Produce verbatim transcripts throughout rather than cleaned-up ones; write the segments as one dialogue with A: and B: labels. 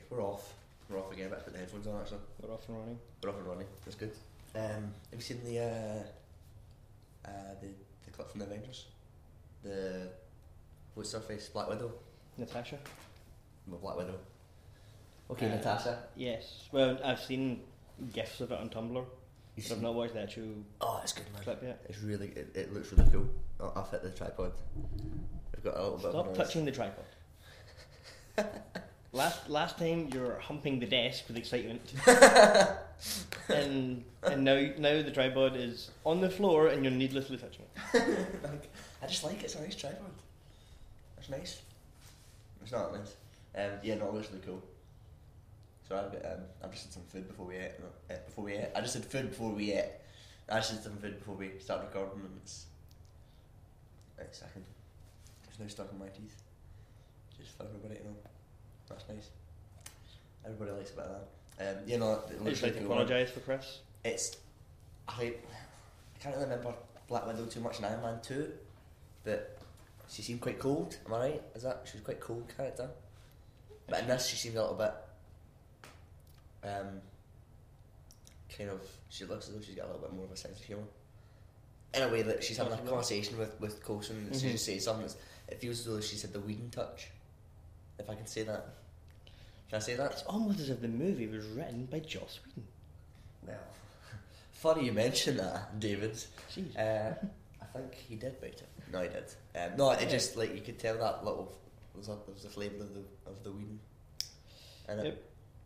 A: we're off. We're off again. Let's put the headphones on actually.
B: We're off and running.
A: We're off and running. That's good. Um, have you seen the uh, uh, the the clip from the Avengers? The what's her face? Black Widow.
B: Natasha?
A: Well, Black Widow. Okay,
B: Uh,
A: Natasha.
B: Yes. Well, I've seen gifs of it on Tumblr,
A: You
B: but
A: seen-
B: I've not watched the actual
A: Oh, it's good, man.
B: clip yet.
A: It's really. It, it looks really cool. Oh, I've hit the tripod. I've got a little bit of
B: Stop
A: noise.
B: touching the tripod. last last time you were humping the desk with excitement, and and now now the tripod is on the floor and you're needlessly touching it.
A: I just like it. It's a nice tripod. It's nice. It's not nice. Um, yeah, no, it looks really cool. So I've got. Um, I've just had some food before we ate. No, uh, before we ate. I just had food before we ate. I just had some food before we started recording, and it's. It's I can. It's now stuck in my teeth. Just for everybody to know. That's nice. Everybody likes a bit of that. Um, you know, it
B: I
A: looks
B: just like
A: really
B: to
A: cool.
B: apologise for Chris.
A: It's. I I can't really remember Black Widow too much in Iron Man two, but she seemed quite cold. Am I right? Is that she was quite cold character? But in this, she seemed a little bit. Um. Kind of. She looks as though she's got a little bit more of a sense of humour. In a way that she's having a conversation with with Coulson, and she
B: Mhm.
A: just says something. That's, it feels as though she's had the Whedon touch. If I can say that. Can I say that?
B: It's almost as if the movie was written by Joss Whedon.
A: Well, funny you mention that, David.
B: Jeez.
A: Uh, I think he did write it. No, he did. Um, no, it
B: Yeah.
A: just like you could tell that little there was a, there was a flavour of the of the Whedon. And
B: Yep.
A: it,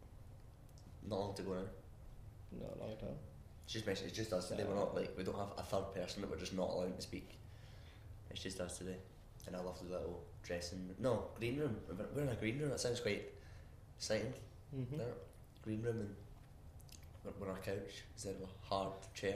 A: not long to go now.
B: No, not at all.
A: It's just mentioned. It's just us today. We're not like we don't have a third person that we're just not allowing to speak. It's just us today, and I love the little dressing. No, green room. We're- We're in a green room. That sounds quite exciting.
B: Mm-hmm.
A: There, green room, and we're, we're on a couch instead of a hard chair.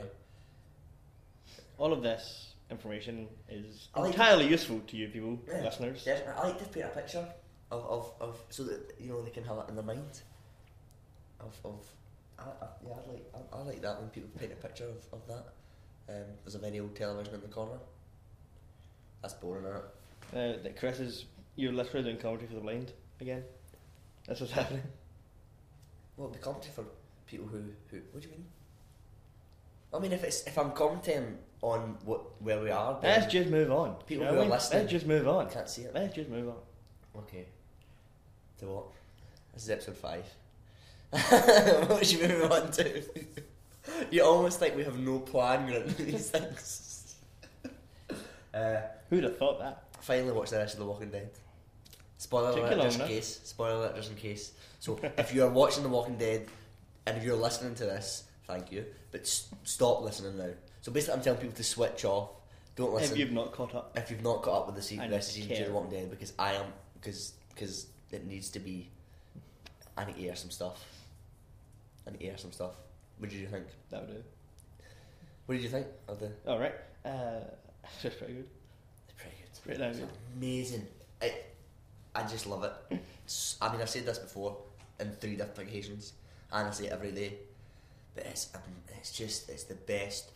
B: All of this information is
A: I like-
B: entirely useful to you people,
A: Yeah,
B: listeners.
A: Definitely. I like to paint a picture of, of, of so that you know they can have it in their mind. Of of I, I, yeah, I like I, I like that when people paint a picture of, of that. Um, there's a very old television in the corner. That's boring, isn't it?
B: Uh, that Chris is, you're literally doing commentary for the blind again. That's what's happening.
A: Well, the commentary for people who, who what do you mean? I mean, if it's if I'm commenting on what where we are, then
B: Let's just move on.
A: people
B: You know
A: who
B: what
A: are
B: I mean?
A: listening
B: Let's just move
A: I
B: on.
A: can't see it.
B: Let's just move on.
A: Okay. To what? This is episode five. What should we move on to? You almost think we have no plan going into these things. Uh,
B: Who'd have thought that?
A: finally watched the rest of The Walking Dead. Spoiler
B: Took
A: alert,
B: you long
A: just in
B: enough.
A: case. Spoiler alert, just in case. So, if you are watching The Walking Dead and if you're listening to this, thank you. But s- stop listening now. So basically, I'm telling people to switch off. Don't listen
B: If you've not caught up.
A: if you've not caught up with the se-
B: And
A: rest of season two
B: care.
A: of The Walking Dead, because I am because because it needs to be. I need to air some stuff. I need to air some stuff. What did you think?
B: That would do.
A: What did you think of the?
B: Alright. Uh, that's pretty good.
A: It's pretty good.
B: Pretty damn
A: It's
B: good.
A: amazing. I, I just love it. S- I mean, I've said this before in three different occasions, and I say it every day. But it's um, it's just it's the best.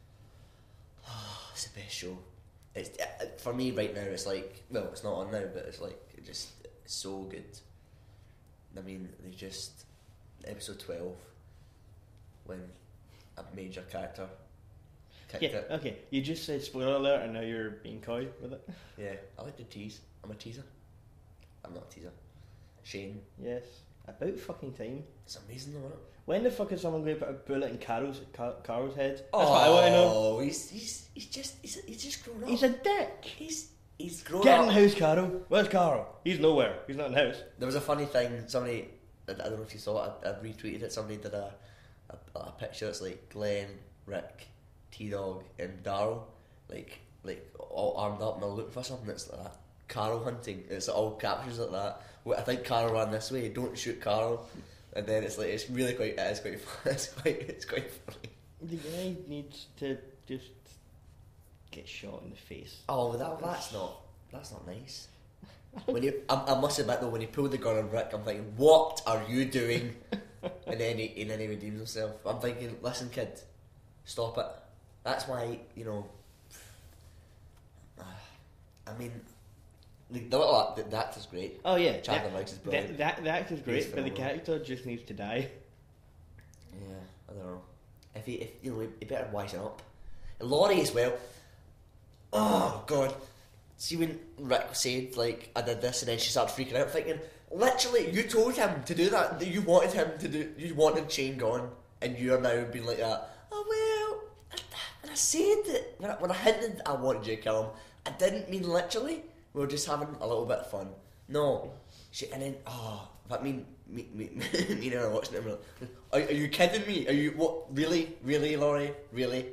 A: It's the best show. It's uh, for me right now. It's like well, it's not on now, but it's like it just it's so good. I mean, they just episode twelve when a major character kicked
B: Yeah,
A: it.
B: okay. You just said spoiler alert and now you're being coy with it.
A: Yeah, I like to tease. I'm a teaser. I'm not a teaser. Shane,
B: Yes. About fucking time.
A: it's amazing though, isn't it?
B: When the fuck is someone going to put a bullet in Carol's, Car- Carol's head? That's what I want to know.
A: Oh, he's he's he's just he's he's just grown up.
B: He's a dick.
A: he's he's grown
B: Get in
A: up.
B: the house, Carol. Where's Carol? He's nowhere. He's not in the house.
A: There was a funny thing. Somebody, I I don't know if you saw it. I, I retweeted it. Somebody did a a, a picture. It's like Glenn, Rick, T Dog, and Daryl, like like all armed up and they're looking for something. It's like that. Carol hunting. It's all captions like that. Well, I think Carol ran this way. Don't shoot Carol. And then it's like it's really quite. It is quite fun. It's quite. It's quite funny.
B: The guy needs to just get shot in the face.
A: Oh, but that that's not. That's not nice. When you, I, I must admit though, when he pulled the gun on Rick, I'm thinking, what are you doing? And then he, and then he redeems himself. I'm thinking, listen, kid, stop it. That's why you know. I mean, The, the little act, the, the actor's great.
B: Oh yeah,
A: Chandler
B: that,
A: Meigs is brilliant.
B: that, that, the actor's great,
A: He's
B: but the
A: phenomenal.
B: character just needs to die.
A: Yeah, I don't know. If he, if you know, he better wisen up. And Laurie as well. Oh god. See when Rick said like I did this, and then she started freaking out, thinking, literally, you told him to do that. That you wanted him to do. You wanted Shane gone, and you are now being like that. Oh well, when I said that, when I, when I hinted I wanted you to kill him, I didn't mean literally. We were just having a little bit of fun. No, she, and then oh, that mean me, me, me, me and her watching it. And we're like, are, are you kidding me? Are you what? Really, really, Laurie, really?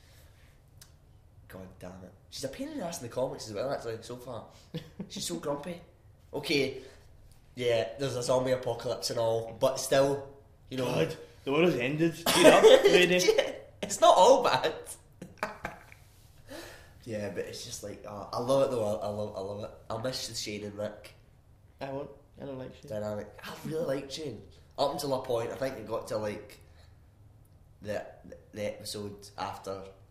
A: God damn it. She's a pain in the ass in the comics as well, actually, so far. She's so grumpy. Okay, yeah, there's a zombie apocalypse and all, but still, you know.
B: God, the world has ended. Get up, lady.
A: Yeah, it's not all bad. Yeah, but it's just like, oh, I love it though, I, I love I love it. I miss the Shane and Rick
B: I won't. I don't like shit.
A: dynamic. I really like Shane. Up until a point, I think it got to like the the episode after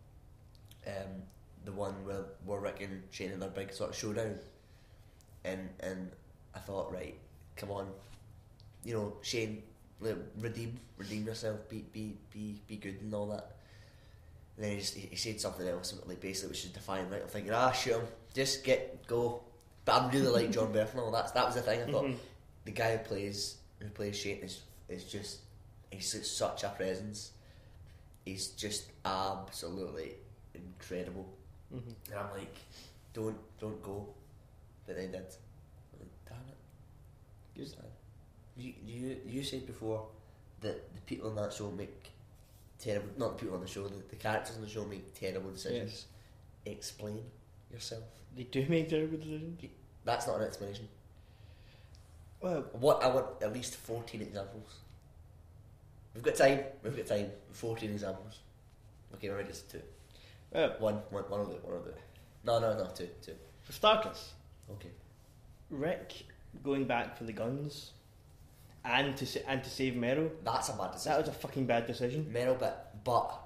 A: um, the one where, where Rick and Shane had their big sort of showdown, and and I thought, right, come on, you know, Shane, like, redeem redeem yourself, be be be be good and all that. And then he, just, he said something else, like basically which is defying Rick. I'm thinking, ah, shoot him, just get go. But I really like John Bernthal. That's that was the thing. I thought
B: Mhm.
A: the guy who plays who plays Shane is is just he's just such a presence. He's just absolutely incredible.
B: Mhm.
A: And I'm like, don't don't go, but they did. I'm like, damn it.
B: Good.
A: Sad. You you you said before that the people on that show make terrible. Not the people on the show. The, the characters on the show make terrible decisions.
B: Yes.
A: Explain yourself.
B: They do make terrible decisions.
A: That's not an explanation.
B: Well,
A: What I want at least fourteen examples. We've got time. We've got time. Fourteen examples. Okay, we're ready to two.
B: well,
A: One, one, one will do. One will do. No, no, no. Two, two.
B: for starters,
A: Okay.
B: Rick going back for the guns and to sa- and to save Meryl.
A: That's a bad
B: That
A: decision.
B: was a fucking bad decision.
A: Meryl bit, but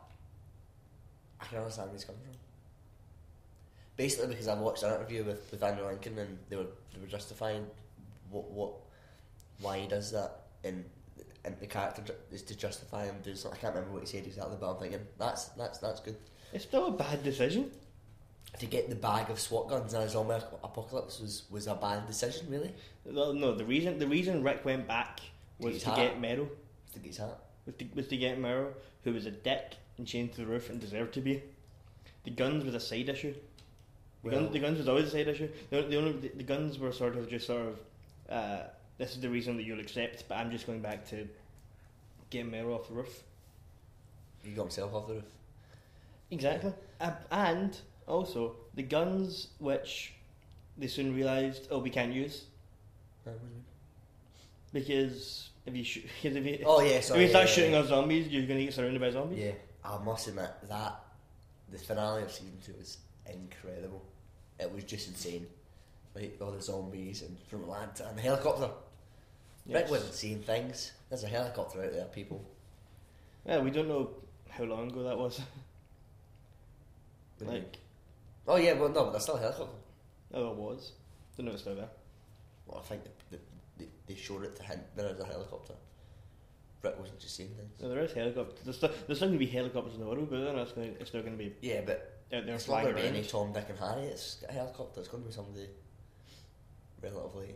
A: I can understand where he's coming from. Basically, because I watched an interview with, with Andrew Lincoln, and they were they were justifying what what why he does that, and and the character ju- is to justify him doing something. I can't remember what he said exactly, but I'm thinking that's that's that's good.
B: It's still a bad decision.
A: To get the bag of SWAT guns in a zombie apocalypse was, was a bad decision, really.
B: Well, no, the reason the reason Rick went back was
A: his
B: to
A: hat.
B: get Meryl.
A: To get his hat.
B: Was to, was to get Meryl, who was a dick and chained to the roof and deserved to be. The guns was a side issue. The,
A: Well-
B: gun, the guns was always a side issue. The, the only the, the guns were sort of just sort of uh, this is the reason that you'll accept, but I'm just going back to get Meryl off the roof.
A: He got himself off the roof.
B: Exactly. Uh, and also the guns which they soon realised, oh, we can't use
A: Uh, what do you mean?
B: because if you shoot, because if you
A: Oh yeah,
B: if
A: sorry.
B: you start
A: yeah,
B: shooting
A: yeah,
B: off zombies, you're going to get surrounded by zombies.
A: yeah, I must admit that the finale of season two was incredible. It was just insane. Like all the zombies and from Atlanta and the helicopter.
B: Yes.
A: Rick wasn't seeing things. There's a helicopter out there, people.
B: Well, we don't know how long ago that was.
A: What do you mean?
B: like,
A: Oh yeah, well no, but there's still a helicopter.
B: oh, it was. Don't know if it's still there.
A: Well, I think the, the, they, they showed it to hint there is a helicopter. Rick wasn't just seeing things.
B: No, there is helicopters. There's still, there's still going to be helicopters in the world, but then it's, gonna, it's still going to be
A: Yeah, but
B: out there
A: it's not
B: flying
A: going to be
B: around.
A: any Tom, Dick and Harry. It's a helicopter. It's going to be somebody relatively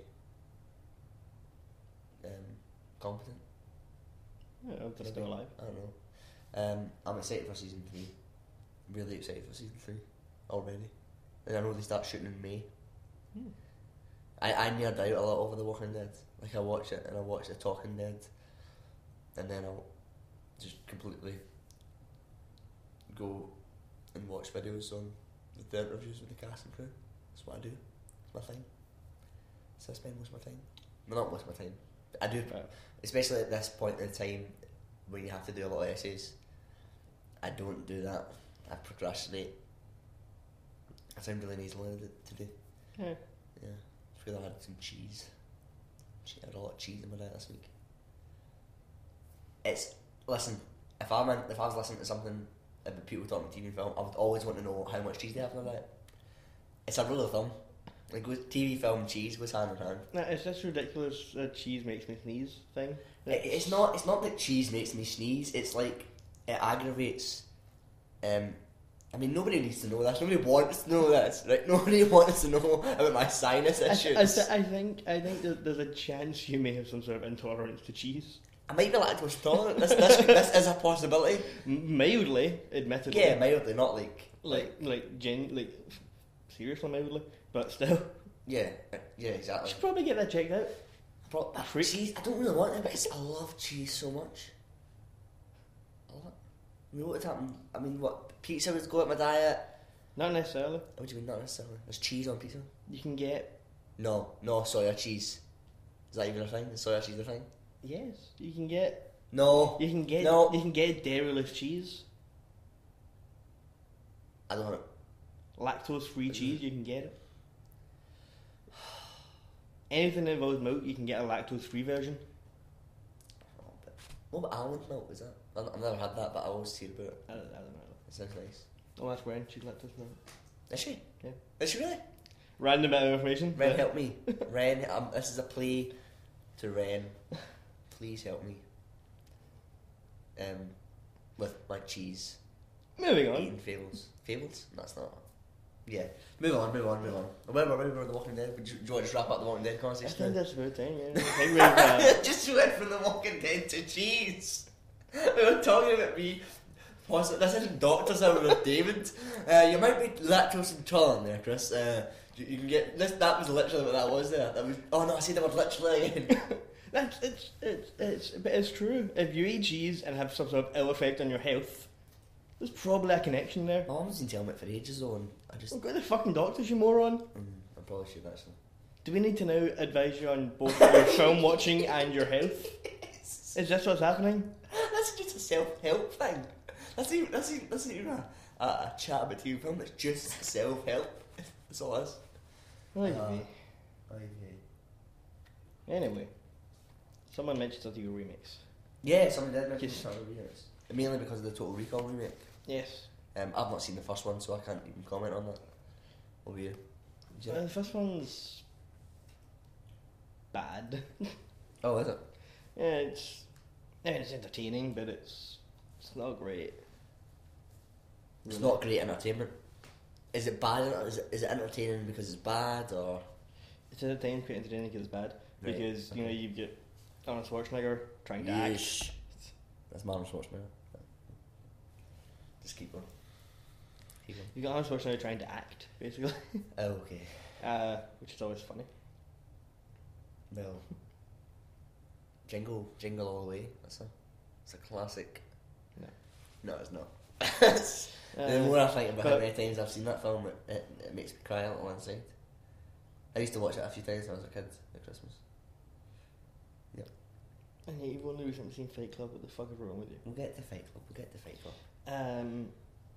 A: um, competent.
B: Yeah, they're
A: Maybe.
B: still alive.
A: I don't know. Um, I'm excited for season three. Really excited for season three already. And I know they start shooting in May.
B: Hmm.
A: I, I nerd out a lot over The Walking Dead. Like I watch it and I watch The Talking Dead, and then I'll just completely go and watch videos on the interviews with the cast and crew. That's what I do. It's my thing. So I spend most of my time. Well, not most of my time. I do,
B: Right.
A: especially at this point in time when you have to do a lot of essays. I don't do that. I procrastinate. I sound really nasally today.
B: Yeah.
A: Yeah, I feel I had some cheese. Che- I had a lot of cheese in my diet this week. It's listen. If I'm in, if I was listening to something about people talking T V and film, I would always want to know how much cheese they have in their diet. It's a rule of thumb. Like with T V, film, cheese goes hand in hand.
B: Nah, it's this ridiculous uh, cheese makes me sneeze thing.
A: It, it's not. It's not that cheese makes me sneeze. It's like it aggravates. Um, I mean, nobody needs to know this. Nobody wants to know this, right? Nobody wants to know about my sinus
B: I,
A: issues.
B: I, th- I think I think that there's a chance you may have some sort of intolerance to cheese.
A: I might be lactose intolerant. This, this, this is a possibility.
B: M- mildly, admittedly.
A: Yeah, mildly, not like
B: Like like gen like seriously mildly, but still.
A: yeah, yeah, exactly.
B: Should probably get that checked out.
A: Bro, uh,
B: Freak.
A: cheese. I don't really want it, but it's, I love cheese so much. I love it. I mean, what would happen? I mean, what pizza would go at my diet?
B: Not necessarily.
A: What do you mean, not necessarily? There's cheese on pizza.
B: You can get
A: No, no soya cheese. Is that even a thing? Is soya cheese a thing?
B: yes. You can get
A: No,
B: you can get
A: No.
B: you can get dairyless cheese,
A: I don't want it.
B: lactose free cheese. You can get it. Anything that involves milk, you can get a lactose free version.
A: Oh, but what about almond milk? Is that? I've I've never had that, but I always hear about it.
B: I don't, I don't know.
A: It sounds nice.
B: Oh, that's Ren. She's lactose milk.
A: Is she?
B: Yeah.
A: Is she really?
B: Random bit of information.
A: Ren,
B: but-
A: help me. Ren, um, this is a plea to Ren. Please help me. Um, with my cheese.
B: Moving on.
A: Eating fables. Fables? That's not. Yeah. Move on, move on, move on. Where were we? Where were The Walking Dead? Do you, do you want to just wrap up The Walking Dead
B: I
A: conversation?
B: think
A: now?
B: that's about time. Yeah. I think we've, uh,
A: Just went from The Walking Dead to cheese. We were talking about me. Possi- This isn't doctors hour with David. Uh, you might be lactose intolerant there, Chris. Uh, you, you can get this. That was literally what that was there. That was. Oh no, I said that word literally again.
B: that's it's it's it's but it's true. If you eat cheese and have some sort of ill effect on your health, there's probably a connection there.
A: My mum's been telling me it for ages though, and I just.
B: Well, go to the fucking doctors, you moron.
A: Mm, I probably should actually.
B: Do we need to now advise you on both your film watching and your health?
A: Yes.
B: Is this what's happening?
A: That's just a self-help thing. That's even that's even, that's not even a, a, a chat about T V film. It's just self-help. That's all it is.
B: Well,
A: Uh,
B: anyway, someone mentioned a new remix.
A: Yeah, someone did mention
B: Yes.
A: Total Remakes. Mainly because of the Total Recall remake.
B: Yes.
A: Um, I've not seen the first one, so I can't even comment on that. Over you. Did you?
B: Well, the first one's bad.
A: Oh, is it?
B: Yeah, it's I mean, it's entertaining, but it's it's not great.
A: It's
B: Really.
A: not great entertainment. Is it bad? Is it, is it entertaining because it's bad, or
B: It's entertaining, quite entertaining because it's bad.
A: Right,
B: Because you know
A: okay.
B: you get Arnold Schwarzenegger trying to act.
A: Yeesh. That's Arnold Schwarzenegger. Just keep going. Keep going.
B: You got Arnold Schwarzenegger trying to act, basically,
A: Oh, okay.
B: uh, which is always funny.
A: Well, Jingle, Jingle All the Way. That's a, it's a classic.
B: No.
A: No, it's not. It's- the
B: Uh,
A: more I think about how
B: but-
A: many times I've seen that film, it, it, it makes me cry a little inside. I used to watch it a few times when I was a kid at Christmas.
B: And yeah, you've only recently seen Fight Club. What the fuck is wrong with you?
A: We'll get to Fight Club. We'll get to Fight Club.
B: Um,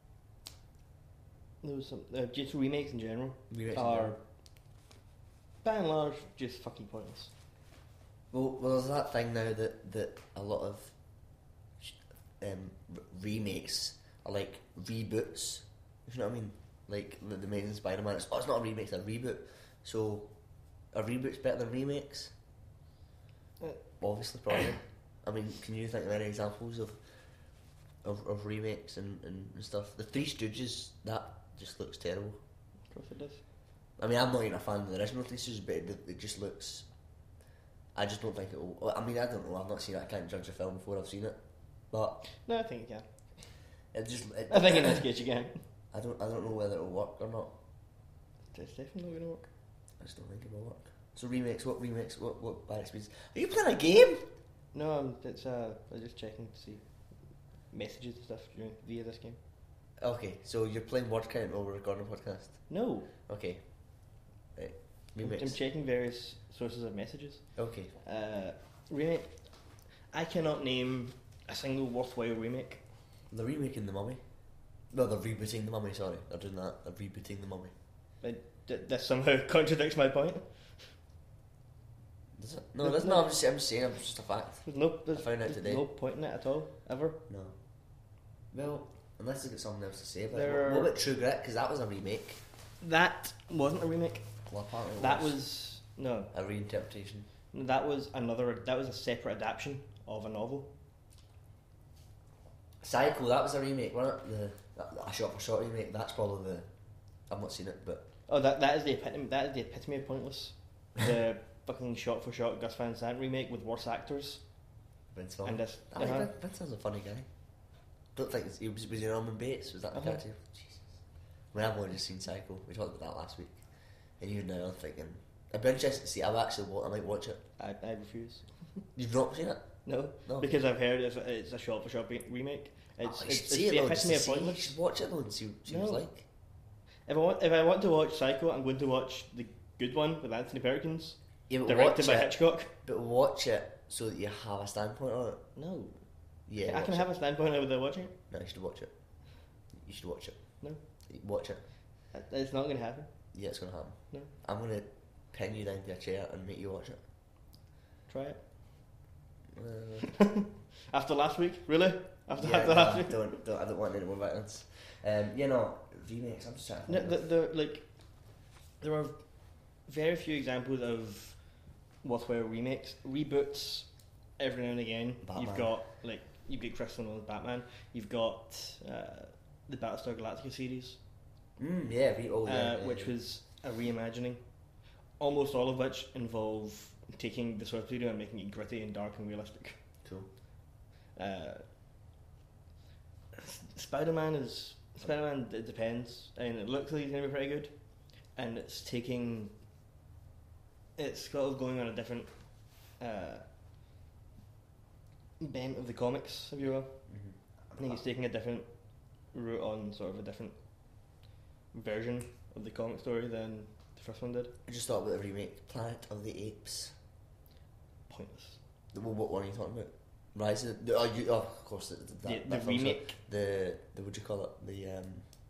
B: there was some uh, just remakes in general
A: Remakes in
B: are,
A: general.
B: by and large, just fucking pointless.
A: Well, well, there's that thing now that, that a lot of sh- um, r- remakes are like reboots. If you know what I mean? Like the, the Amazing Spider-Man. It's, oh, it's not a remake, it's a reboot. So, a reboot's better than remakes?
B: Uh,
A: Obviously, probably. I mean, can you think of any examples of of, of remakes and, and, and stuff? The Three Stooges, that just looks terrible.
B: Of course it does.
A: I mean, I'm not even a fan of the original Three Stooges, but it, it just looks. I just don't think it will. I mean, I don't know. I've not seen it. I can't judge a film before I've seen it. But
B: No, I think you can.
A: it just. It,
B: I think in this case you can.
A: I don't. I don't know whether it'll work or not.
B: It's definitely going to work.
A: I just don't think it will work. So remakes. What remakes? What what bad experience? Are you playing a game?
B: No, um, it's uh, I'm just checking to see messages and stuff during, via this game.
A: Okay, so you're playing word count while we're recording a podcast.
B: No,
A: Okay. Right.
B: I'm, I'm
A: Remakes.
B: checking various sources of messages.
A: Okay.
B: Uh, remake. I cannot name a single worthwhile remake.
A: They're remaking The Mummy. No, they're rebooting The Mummy. Sorry, they're doing that. They're rebooting The Mummy.
B: But th- this somehow contradicts my point.
A: Does it? No, that's no. I'm just. I'm just saying. It's just a fact.
B: There's no, there's,
A: I found out
B: there's
A: today.
B: no point in it at all, ever.
A: No. Well, unless they've got something else to say about
B: There
A: it. What,
B: are-
A: what about True Grit? Because that was a remake.
B: That wasn't a remake.
C: Well, apparently it
B: That
C: was
B: was no.
C: a reinterpretation.
B: That was another. That was a separate adaptation of a novel.
C: Psycho, that was a remake, wasn't it? The a shot for shot remake. That's probably the. I've not seen it, but
B: Oh, that that is the epitome. That is the epitome of pointless. The fucking shot for shot Gus Van Sant remake with worse actors.
C: Vince Vaughn.
B: And this.
C: I think
B: uh-huh.
C: Vin- Vince was a funny guy. Don't think it's, he was was he Norman Bates? Was that the
B: Uh-huh.
C: character? Jesus. I mean, I've only just seen Psycho. We talked about that last week, and even now I'm thinking I'd be interested to see. I've actually wa- I might watch it.
B: I, I refuse.
C: You've not seen it?
B: No,
C: No.
B: because I've heard it's a, it's a shot for shot remake. It's,
C: Oh, you
B: it's,
C: should
B: it's
C: see
B: the
C: it though. Just
B: epitome
C: to
B: of
C: see. You
B: pointless.
C: should watch it though and see, see what it's
B: No.
C: like.
B: If I want, if I want to watch Psycho, I'm going to watch the good one with Anthony Perkins,
C: Yeah, but
B: directed
C: watch
B: by
C: it.
B: Hitchcock.
C: But watch it so that you have a standpoint on it.
B: No,
C: Yeah,
B: I
C: watch
B: can
C: it.
B: have a standpoint without watching it.
C: No, you should watch it. You should watch it.
B: No.
C: Watch it.
B: That- It's not going to happen.
C: Yeah, it's gonna happen.
B: No.
C: I'm gonna pin you down to a chair and make you watch it.
B: Try it.
C: Uh,
B: After last week, really? After,
C: yeah,
B: after
C: no,
B: last week.
C: don't, don't, I don't want any more violence. Um, you know, remakes. I'm just trying to
B: No,
C: think
B: the,
C: of-
B: the, like, there are very few examples of worthwhile remakes, reboots. Every now and again,
C: Batman.
B: you've got like you've got Christopher Nolan's Batman. You've got uh, the Battlestar Galactica series,
C: Mm, yeah, re- oh, yeah,
B: uh,
C: yeah,
B: which
C: yeah.
B: was a reimagining. Almost all of which involve taking the source material and making it gritty and dark and realistic.
C: cool.
B: Uh, Spider-Man is Spider-Man. It depends, and it looks like it's gonna be pretty good, and it's taking. It's sort of going on a different uh, bent of the comics, if you will. I think it's taking a different route on sort of a different version of the comic story than the first one did.
C: I just thought about the remake, Planet of the Apes.
B: Pointless.
C: The, what one are you talking about? Rise of the, oh, you, oh, of course, the, the,
B: The,
C: that,
B: the
C: that film's
B: remake,
C: the the what do you call it? The um,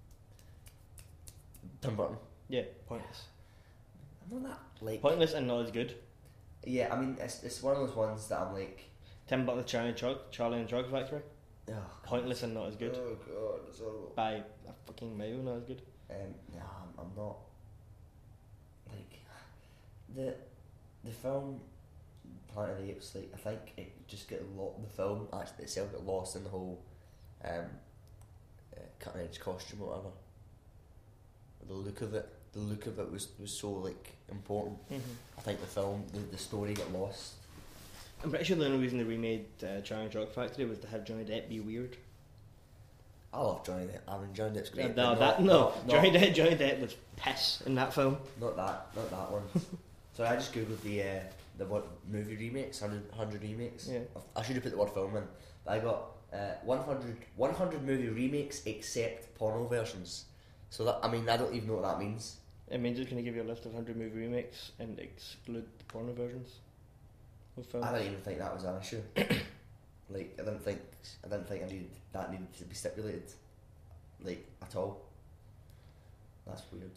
C: Tim Burton.
B: yeah, pointless.
C: I'm not that like.
B: Pointless and not as good.
C: Yeah, I mean, it's it's one of those ones that I'm like.
B: Tim Burton's Charlie and Chug, Charlie and the Chocolate Factory.
C: Oh,
B: Pointless and not as good.
C: Oh god, it's horrible.
B: By a fucking mile, not as good.
C: Um, yeah, I'm, I'm not like the the film Planet of the Apes. Like I think it just get a lot. The film actually itself got lost in the whole um, uh, cutting edge costume or whatever. The look of it, the look of it was was so like important.
B: Mm-hmm.
C: I think the film, the, the story got lost.
B: I'm pretty sure the only reason they remade uh, Charlie and the Chocolate Factory was to have Johnny Depp be weird.
C: I love Johnny Depp. I mean, Johnny Depp's great.
B: Uh,
C: but
B: no,
C: not-
B: that, no.
C: not-
B: Johnny,
C: not-
B: Depp, Johnny Depp was piss in that film.
C: Not that, not that one. So I just googled the uh, the what movie remakes, one hundred, one hundred remakes.
B: Yeah.
C: I should have put the word film in, but I got uh, one hundred, one hundred movie remakes except porno versions. So that I mean I don't even know what that means.
B: It means it's going to give you a list of one hundred movie remakes and exclude the porno versions of films.
C: I didn't even think that was an issue. Like I didn't think I didn't think I needed that needed to be stipulated, like at all. That's weird.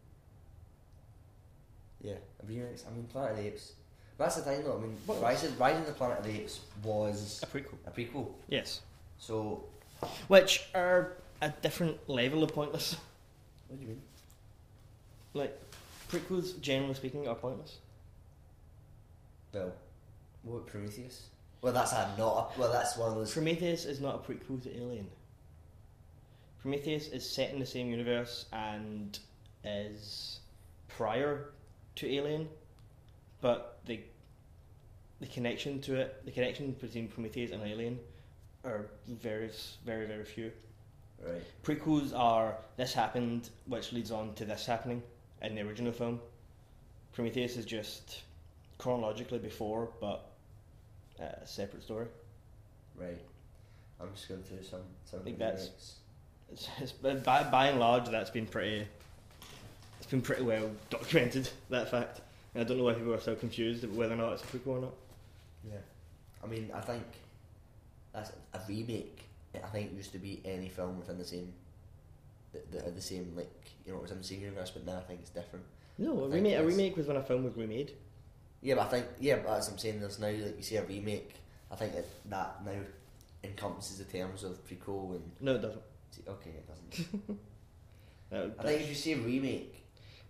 C: Yeah, remakes. I mean, Planet of the Apes. That's the thing, though. I mean,
B: What was-
C: Rise of, Rise of the Planet of the Apes was
B: A prequel.
C: a prequel.
B: Yes.
C: So,
B: Which are a different level of pointless.
C: what do you mean?
B: Like, prequels, generally speaking, are pointless.
C: Well, what about Prometheus? Well, that's a not. A, well, that's one of those.
B: Prometheus is not a prequel to Alien. Prometheus is set in the same universe and is prior to Alien, but the the connection to it, the connection between Prometheus and Alien, are very, very, very few.
C: Right.
B: Prequels are this happened, which leads on to this happening in the original film. Prometheus is just chronologically before, but uh, a separate story.
C: Right. I'm just going through some some
B: I think
C: of the
B: that's-
C: remakes.
B: It's, it's, by, by and large, that's been pretty. It's been pretty well documented, that fact. And I don't know why people are so confused about whether or not it's a prequel or not.
C: Yeah. I mean, I think that's a remake. I think it used to be any film within the same, the, the, the same like you know it was in the same universe, but now I think it's different.
B: No, a
C: I think
B: remake. A
C: it's-
B: remake was when a film was remade.
C: Yeah, but I think yeah, but as I'm saying, there's now like you see a remake. I think it, that now encompasses the terms of prequel and
B: No, it doesn't.
C: okay, it doesn't.
B: That would-
C: I think if you say remake,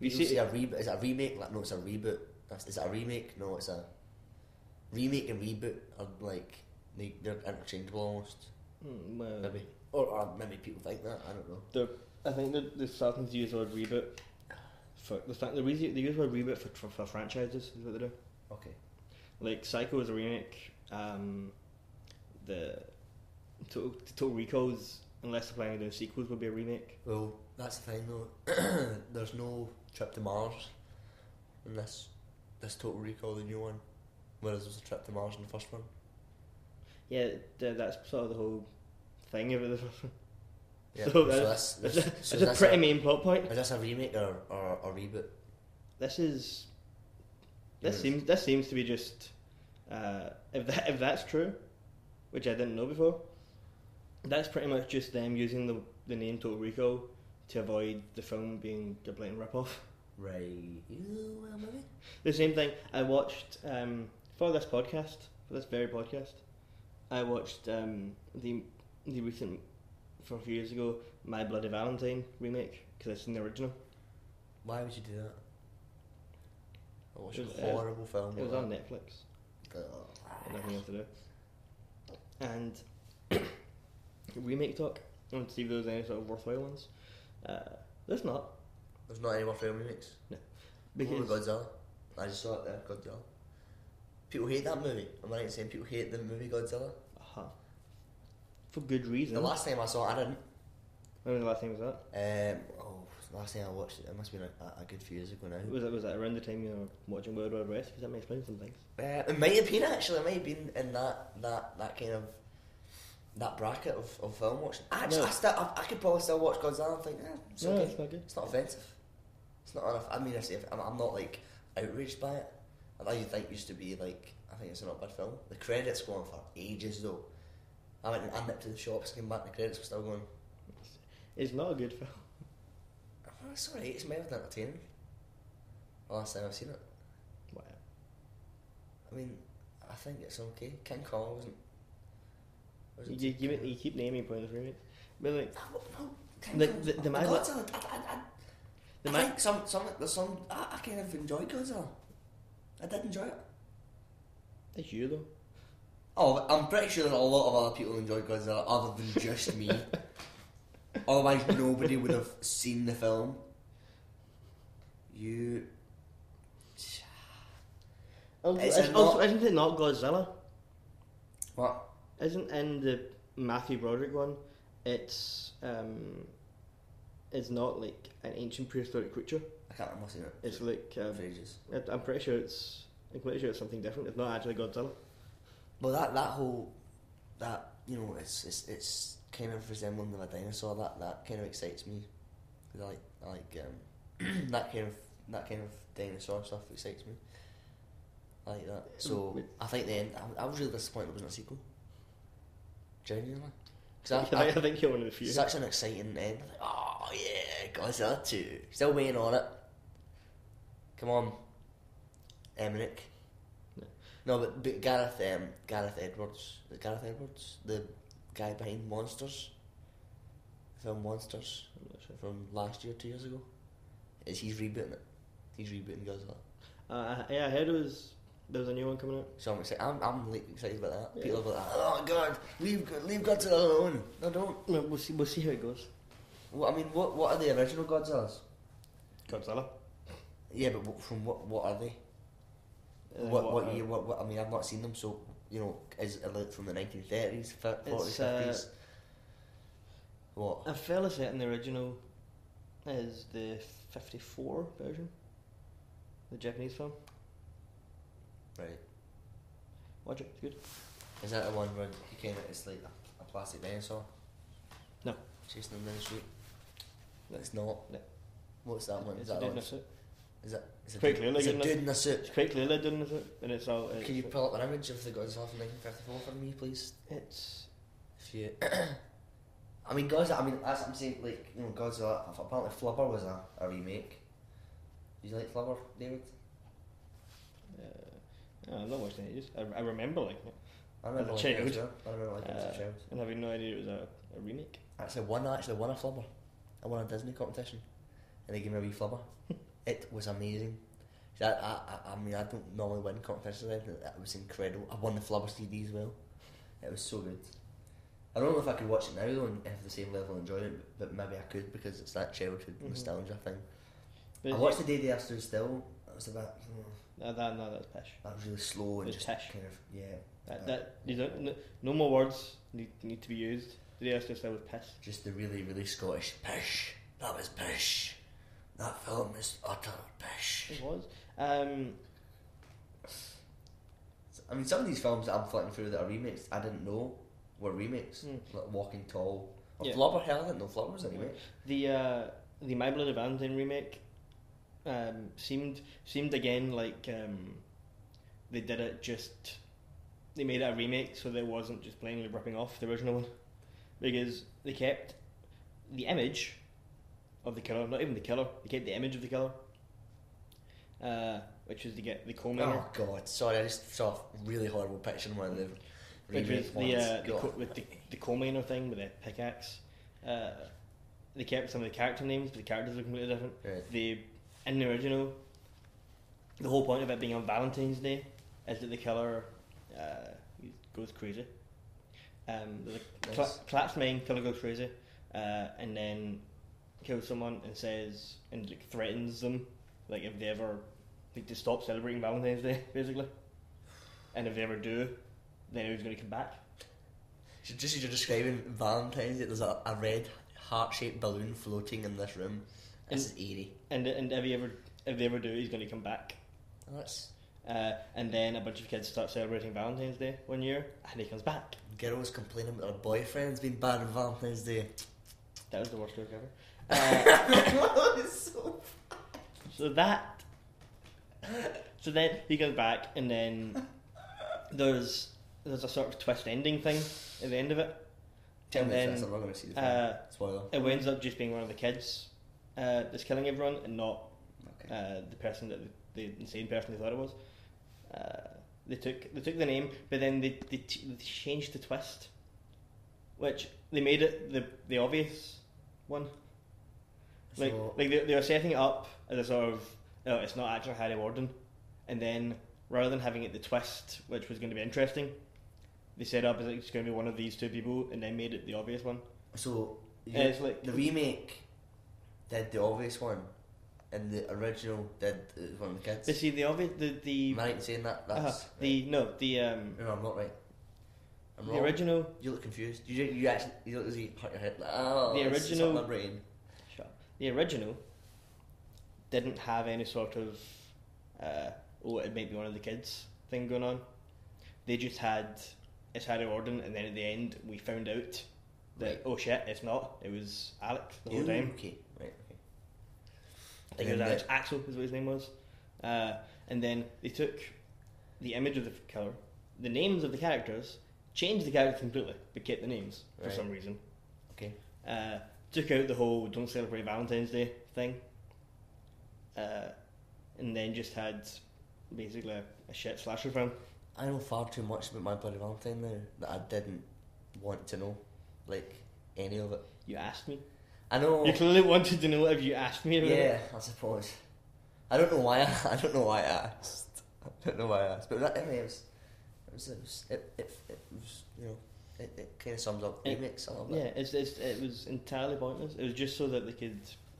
B: You
C: People
B: see,
C: say a reboot. Is it a remake? Like, no, it's a reboot. That's- Is it a remake? No, it's a remake and reboot are like they they're interchangeable almost.
B: mm, well,
C: Maybe, or, or maybe people think that. I don't know.
B: they're, I think they're, they're starting to use the word reboot for the fact the reason they use the word reboot for, for for franchises is what they do.
C: Okay.
B: Like Psycho is a remake. Um, the Total, Total Recalls, unless they're planning to do sequels, would be a remake.
C: Well, that's the thing though. There's no trip to Mars in this this Total Recall, the new one. Whereas there's a trip to Mars in the first one.
B: Yeah, th- that's sort of the whole thing of it.
C: Yeah.
B: So
C: So,
B: that's-
C: that's,
B: It's
C: this,
B: a,
C: so
B: it's a
C: that's
B: pretty
C: a,
B: main plot point.
C: is this a remake or or a reboot?
B: This is this
C: Yes.
B: seems this seems to be just uh, if that if that's true, which I didn't know before. That's pretty much just them using the the name Total Recall to avoid the film being a blatant rip-off.
C: Right. Well, maybe.
B: The same thing I watched um, for this podcast, for this very podcast. I watched um, the the recent from a few years ago My Bloody Valentine remake because it's in the original.
C: Why would you do that? Oh, it's
B: It was-
C: a horrible film.
B: It was
C: like
B: on
C: that.
B: Netflix.
C: Ugh.
B: Had nothing else to do. And remake talk. I want to see if there was any sort of worthwhile ones. Uh, there's not
C: There's not any more film remakes.
B: because
C: What about Godzilla? I just saw it there. Godzilla. People hate that movie. Am I right in saying people hate the movie Godzilla?
B: uh for good reason.
C: The last time I saw it, I didn't.
B: When was the last time was that?
C: Um, oh, the last time I watched it, it must have been a, a good few years ago now.
B: Was it was it around the time you were watching Wild Wild West? Because that might explain some things.
C: Uh, it might have been actually. It might have been in that that that kind of that bracket of, of film watching. Actually,
B: No.
C: I, still, I, I could probably still watch Godzilla and think, eh, it's
B: No,
C: okay.
B: it's not good.
C: It's not offensive. It's not enough. I mean, I say I'm, I'm not like outraged by it. I thought you think it used to be like. I think it's a not bad film. The credits go on for ages though. I went and I nipped to the shops, came back, the credits were still going.
B: It's not a good film.
C: Oh, it's alright. It's mildly entertaining. The last time I've seen it.
B: Wow.
C: I mean, I think it's okay. King Kong wasn't. wasn't
B: You,
C: too
B: you,
C: good.
B: you keep naming pointless remakes. But like,
C: No, no, King
B: The-
C: Kong's-
B: the- the
C: the
B: Mad-
C: Godzilla. I, I, I,
B: the
C: I
B: Ma-
C: think some, some, there's some. I, I kind of enjoyed Godzilla. I did enjoy it.
B: it's you though.
C: Oh, I'm pretty sure that a lot of other people enjoyed Godzilla other than just me. Otherwise, nobody would have seen the film. You.
B: Also,
C: Is
B: is
C: it
B: also,
C: not-
B: isn't it not Godzilla?
C: What?
B: Isn't in the Matthew Broderick one? It's um, it's not like an ancient prehistoric creature.
C: I can't remember seeing it.
B: It's like um,
C: for ages.
B: it, I'm pretty sure it's I'm pretty sure it's something different. It's not actually Godzilla.
C: Well, that that whole that you know, it's it's it's kind of resembling of a dinosaur. That that kind of excites me. 'Cause I like I like um, that kind of that kind of dinosaur stuff excites me. I like that. So
B: Mm.
C: I think the end. I, I was really disappointed there wasn't a sequel. Genuinely,
B: I,
C: because
B: think, I think you're one of the few.
C: such an exciting end. I'm like, oh yeah, Godzilla two. Still waiting on it. Come on, Emmerich.
B: No.
C: No, but, but Gareth um, Gareth Edwards, is it Gareth Edwards, the guy behind Monsters, the film Monsters
B: I'm not sure.
C: from last year, two years ago, is he's rebooting it. He's rebooting Godzilla.
B: Uh, yeah, I heard it was there was a new one coming out.
C: So I'm excited. I'm, I'm like, excited about that.
B: Yeah.
C: People are like, oh god, leave leave Godzilla alone. No, don't.
B: Well, we'll see. We'll see how it goes.
C: Well, I mean, what what are the original Godzillas?
B: Godzilla.
C: Yeah, but what, from what what are they?
B: Uh,
C: What what,
B: uh,
C: year? What, what I mean, I've not seen them, so you know, is it like from the nineteen thirties, forties,
B: It's, uh,
C: fifties? What?
B: A fella set in the original is the fifty-four version, the Japanese film.
C: Right.
B: Watch it. It's good.
C: Is that the one where you kind of it's like a, a plastic dinosaur?
B: No.
C: Chasing them down the street.
B: No.
C: It's not.
B: No.
C: What's that one? Is
B: It's
C: that
B: a dude
C: one?
B: in a suit.
C: Is it? Is it
B: Quite
C: dude-
B: clearly
C: It's a
B: dude in a-
C: dude in a suit.
B: It's quite clearly a dude in a suit, and it's all. It's,
C: Can you pull up an image of the Godzilla from nineteen fifty-four for me, please?
B: It's
C: If you. I mean, Godzilla. I mean, that's what I'm saying. Like, you know, Godzilla. Apparently, Flubber was a, a remake. Did you like Flubber, David?
B: Uh, I've not watched it in ages. I, I remember liking it,
C: I remember
B: As a
C: liking it as
B: child.
C: well. I remember liking it as a
B: Uh,
C: child.
B: and having no idea it was a, a remake.
C: Actually, won actually won a Flubber. I won a Disney competition, and they gave me a wee Flubber. It was amazing. See, I, I, I mean, I don't normally win competitions. It was incredible. I won the Flubber C D as well. It was so good. I don't know if I could watch it now though and have the same level of enjoyment, but maybe I could because it's that childhood
B: Mhm.
C: nostalgia thing.
B: But
C: I watched The Day They Are Stood Still. That was a bit. oh,
B: no, that no, that's pish.
C: that was really slow and
B: It's
C: just
B: pish.
C: kind of yeah.
B: That,
C: Uh,
B: that you don't. No, no more words need need to be used. The rest of was piss.
C: Just the really really Scottish pish. That was pish. That film is utter pish.
B: It was. Um,
C: I mean, some of these films that I'm flicking through that are remakes, I didn't know were remakes.
B: Mm.
C: Like Walking Tall. Or
B: Yeah.
C: Flubber, hell, I didn't know Flubber was a remake.
B: the uh, the My Bloody Valentine remake um, seemed seemed again like um, they did it just they made it a remake so that it wasn't just plainly ripping off the original one, because they kept the image of the killer, not even the killer, they kept the image of the killer, uh, which was to get the coal miner,
C: Oh god, sorry, I just saw a really horrible picture in one of the
B: which was
C: remake
B: the,
C: ones.
B: uh, the
C: God.
B: co- with the, the coal miner thing with the pickaxe. Uh, they kept some of the character names, but the characters were completely different.
C: Right.
B: The in the original, the whole point of it being on Valentine's Day is that the killer uh, goes crazy. Um, there's a
C: Nice.
B: cla- collapsed mine, killer goes crazy, uh, and then kills someone and says and like, threatens them, like if they ever like to stop celebrating Valentine's Day, basically, and if they ever do, then he's going to come back.
C: So just as you're describing Valentine's Day, there's a, a red heart-shaped balloon floating in this room. This is eerie.
B: And and if he ever if they ever do, he's going to come back.
C: Oh, that's
B: Uh, and then a bunch of kids start celebrating Valentine's Day one year, and he comes back.
C: girls complaining about their boyfriends being bad on Valentine's Day.
B: That was the worst joke ever. Uh,
C: It's so
B: so that, so then he comes back, and then there's there's a sort of twist ending thing at the end of it.
C: Tell
B: And
C: me
B: then,
C: this, I'm not going to see the film.
B: Uh,
C: Spoiler.
B: it ends up just being one of the kids uh, that's killing everyone, and not
C: Okay.
B: uh, the person that the, the insane person they thought it was. Uh, they took they took the name, but then they they, t- they changed the twist, which they made it the the obvious one. Like
C: So-
B: like they, they were setting it up as a sort of oh, it's not actually Harry Warden, and then rather than having it the twist, which was going to be interesting, they set up as it's going to be one of these two people, and then made it the obvious one.
C: So you,
B: And it's like
C: the remake did the obvious one, and the original did uh, one of the kids.
B: But see the obvious the the
C: Am I right in saying that? That's
B: uh, the no the um
C: no, I'm not right. I'm
B: the
C: wrong.
B: original
C: You look confused. You you actually you look as you hurt your head. Like, oh,
B: The
C: it's- it's
B: original-
C: not my brain.
B: Sure. The original didn't have any sort of uh, oh, it might be one of the kids thing going on. They just had it's Harry Warden, and then at the end we found out that
C: Right.
B: oh shit, it's not. It was Alex the whole
C: Ew,
B: time.
C: Okay, right, okay.
B: I think
C: And
B: it was
C: then
B: Alex Axel is what his name was. Uh, and then they took the image of the killer, the names of the characters, changed the characters completely, but kept the names for
C: Right.
B: some reason.
C: Okay.
B: Uh, took out the whole "don't celebrate Valentine's Day" thing, uh, and then just had basically a, a shit slasher film.
C: I know far too much about My Bloody Valentine now that I didn't want to know, like any of it.
B: You asked me.
C: I know.
B: You clearly wanted to know if you asked me about
C: Yeah,
B: it.
C: I suppose. I don't know why. I, I don't know why I asked. I don't know why I asked. But that, anyway, it was. It was. It was. It, it, it was you know. It, it kind of sums up
B: It-
C: remakes a little
B: Yeah,
C: bit.
B: it's, it's it was entirely pointless. It was just so that they could,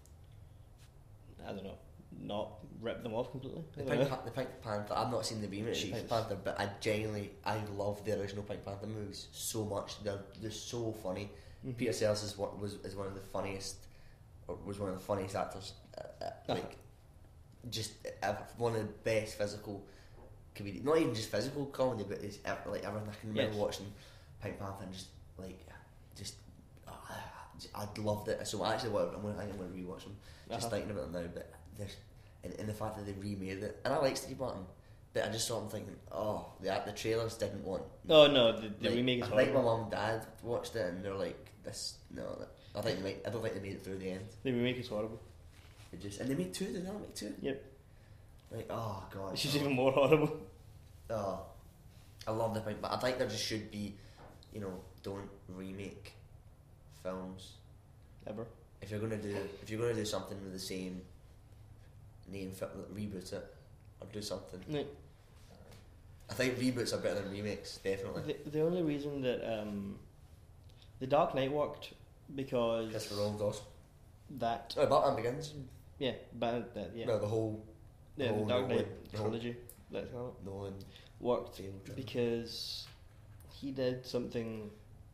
B: I don't know, not rip them off completely. I
C: The
B: don't
C: Pink,
B: know.
C: pa- the Pink Panther. I've not seen the remake of the Pink
B: Jesus.
C: Panther, but I genuinely I love the original Pink Panther movies so much. They're they're so funny.
B: Mhm.
C: Peter Sellers is what was is one of the funniest, or was one of the funniest actors. Uh, uh,
B: Uh-huh.
C: like, just uh, one of the best physical comedy. Not even just physical comedy, but it's ev- like everything. I can remember
B: Yes.
C: watching Pink Panther and just like just. Uh, I loved it so much. Actually, what I'm gonna, I think I'm going to rewatch them. Just
B: Uh-huh.
C: thinking about it now, but there's and, and the fact that they remade it, and I like Steve Martin, but I just saw him thinking, oh, the the trailers didn't want.
B: Oh no, the, the
C: like,
B: remake is
C: I think my
B: horrible.
C: mum and dad watched it, and they're like, this no. that- I think they might. I don't think they made it through the end.
B: The remake is horrible.
C: They just and they made two. Did they not make two?
B: Yep.
C: Like oh god.
B: This is
C: oh,
B: even more horrible.
C: oh. I love the point, but I think there just should be, you know, don't remake films.
B: Ever.
C: If you're gonna do if you're gonna do something with the same name fit, reboot it or do something.
B: Like,
C: I think reboots are better than remakes, definitely.
B: the, the only reason that um, The Dark Knight worked because
C: Christopher Nolan does.
B: that
C: Oh, Batman Begins.
B: yeah, but that yeah,
C: Well, the whole
B: yeah, the
C: whole
B: Dark Knight
C: Nolan- the whole-
B: trilogy, let's call it,
C: Nolan
B: worked
C: failed. trilogy.
B: because he did something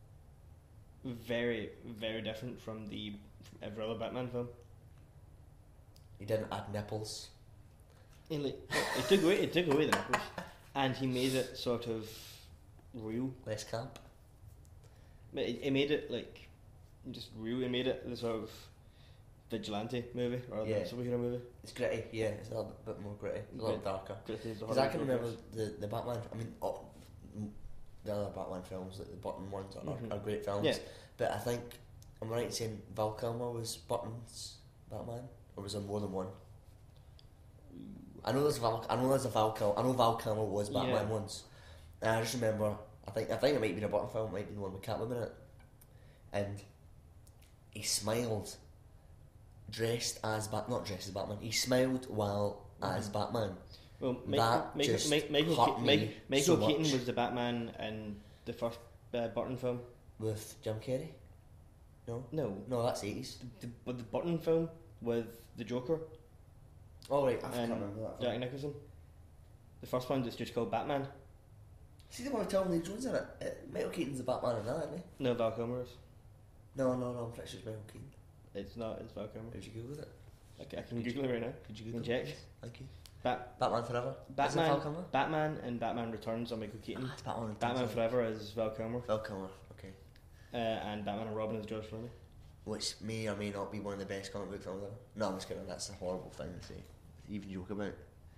B: very, very different from the from every other Batman film.
C: He didn't add nipples.
B: He, like, it took away, it took away the nipples, and he made it sort of real.
C: Less camp.
B: But it, it made it like just real. It made it the sort of vigilante movie rather
C: Yeah.
B: than superhero movie.
C: It's gritty, yeah. It's a little bit more gritty. It's a little
B: Bit-
C: darker.
B: Gritty is the
C: Because I
B: horror
C: can
B: focus.
C: remember the, the Batman. I mean, oh, m- the other Batman films, like the Burton ones, are,
B: Mhm.
C: are great films.
B: Yeah.
C: But I think I'm right in saying Val Kilmer was Burton's Batman, or was there more than one? I know there's Val. I know there's a Val Kilmer. I know Val Kilmer was Batman
B: Yeah.
C: once. And I just remember. I think. I think it might be a Burton film. It might be the one with Catwoman in it. And he smiled, dressed as Bat. Not dressed as Batman. He smiled while as
B: Mhm.
C: Batman.
B: Well,
C: That
B: Michael, Michael,
C: just
B: Michael, Michael,
C: hurt
B: Ke-
C: me
B: Michael, Michael
C: so
B: Keaton
C: much.
B: was the Batman in the first uh, Burton film.
C: With Jim Carrey? No?
B: No,
C: No, that's eighties.
B: the, but the Burton film with the Joker,
C: Oh, right, I can't
B: and
C: remember that.
B: Jack
C: Film.
B: Nicholson. The first one is just called Batman.
C: See the one with Tommy Lee Jones in it? Uh, Michael Keaton's the Batman in that, isn't he?
B: No, Val Kilmer is.
C: No, no, no, I'm pretty sure it's Michael Keaton.
B: It's not. It's Val Kilmer.
C: Did you Google it?
B: I, ca- I can Google it right now.
C: Could you
B: You can
C: Google
B: check.
C: it? Thank you.
B: Bat-
C: Batman Forever? Is it
B: Batman,
C: Val Kilmer?
B: Batman, and Batman Returns are Michael Keaton.
C: Ah, it's Batman.
B: Batman Forever is Val Kilmer,
C: Val Kilmer, okay.
B: uh, and Batman and Robin is George Clooney.
C: Which may or may not be one of the best comic book films ever. No, I'm just kidding, that's a horrible thing to say. Even joke about.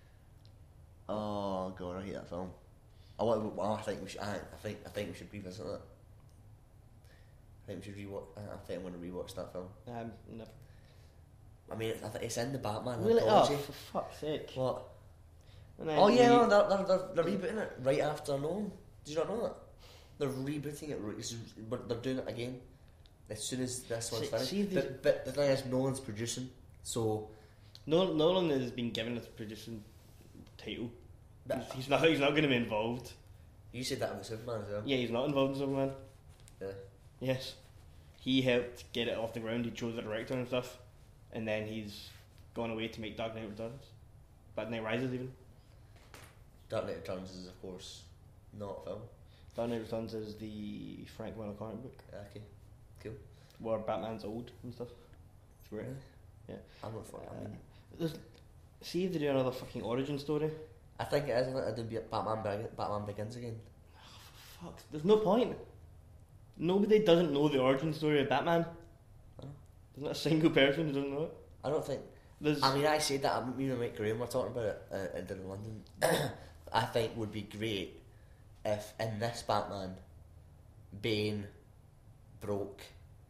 C: Oh god, I hate that film. I want. Well, I think we should. I, I think. I think we should revisit it. I think we should rewatch. I think I'm going to rewatch that film.
B: Um, never.
C: I mean, it's, I think it's in the Batman
B: Really? Oh,
C: anthology.
B: for fuck's sake!
C: What?
B: And then
C: Oh yeah,
B: you-
C: no, they're, they're, they're, they're rebooting it right after Nolan. Did you not know that? They're rebooting it, right- it's- but they're doing it again as soon as this one's
B: See-
C: finished.
B: see the-
C: but, but the thing is, Nolan's producing, so
B: Nolan, Nolan has been given a producing title.
C: but
B: He's, he's not. He's not going to be involved.
C: you said that with Superman as well.
B: Yeah, he's not involved in Superman.
C: Yeah.
B: Yes, he helped get it off the ground. He chose the director and stuff, and then he's gone away to make Dark Knight Returns, Dark Knight Rises even.
C: Dark Knight Returns is of course not a film.
B: Dark Knight Returns is the Frank Miller comic book
C: Okay, cool.
B: where Batman's old and stuff. It's great.
C: Really?
B: Yeah.
C: I'm not for. I mean,
B: There's, see if they do another fucking origin story.
C: I think it is. I think it'd be Batman. Beg- Batman Begins again.
B: Fuck, there's no point. Nobody doesn't know the origin story of Batman.
C: Oh.
B: There's not a single person who doesn't know it.
C: I don't think.
B: There's
C: I mean, I said that. Me and Mike Graham were talking about it uh, in in London. I think would be great if in this Batman, Bane broke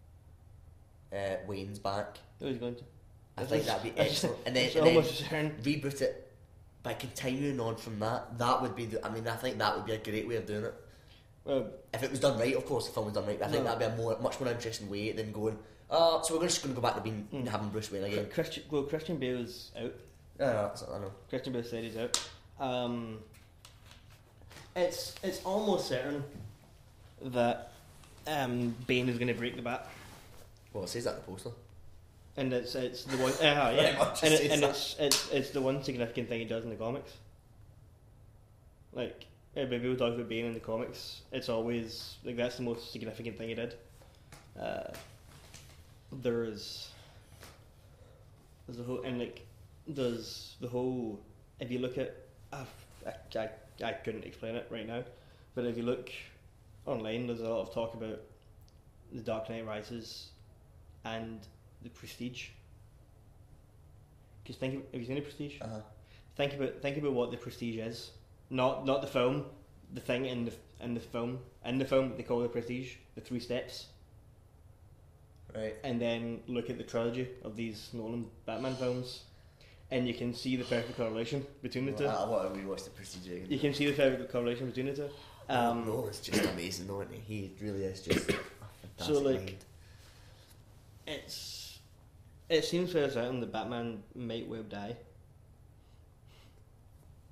C: uh, Wayne's back.
B: who is going to.
C: I think that'd be excellent. And then,
B: It's
C: and then
B: almost certain.
C: reboot it by continuing on from that. That would be. The, I mean, I think that would be a great way of doing it.
B: Well,
C: If it was done right, of course, the film was done right. But I think
B: No.
C: that'd be a more, much more interesting way than going. Oh, so we're just going to go back to being
B: Mm.
C: having Bruce Wayne again.
B: Christian, well, Christian Bale's out.
C: Yeah, no, that's, I know.
B: Christian Bale said he's out. Um, it's it's almost certain that um, Bane is going to break the bat,
C: Well, it says that in the poster.
B: and it's it's the one. Uh,
C: Very
B: yeah,
C: much
B: and,
C: it
B: it,
C: says
B: and
C: that.
B: it's it's it's the one significant thing he does in the comics. Like everybody will talk about Bane in the comics. It's always like that's the most significant thing he did. Uh, there's there's a whole and like there's the whole. If you look at, uh, I, I I couldn't explain it right now, but if you look online, there's a lot of talk about the Dark Knight Rises and the Prestige. Because think, of, have you seen the Prestige?
C: Uh huh.
B: Think about think about what the Prestige is. Not not the film, the thing in the in the film in the film they call the Prestige, the three steps,
C: Right.
B: and then look at the trilogy of these Nolan Batman films, and you can see the perfect correlation between the two.
C: Well, I want to rewatch the Prestige again.
B: You can see the perfect correlation between the two. Um,
C: no, it's just amazing, though, isn't he? He really is just. a fantastic
B: So, like,
C: mind.
B: it's it seems fair certain that Batman might well die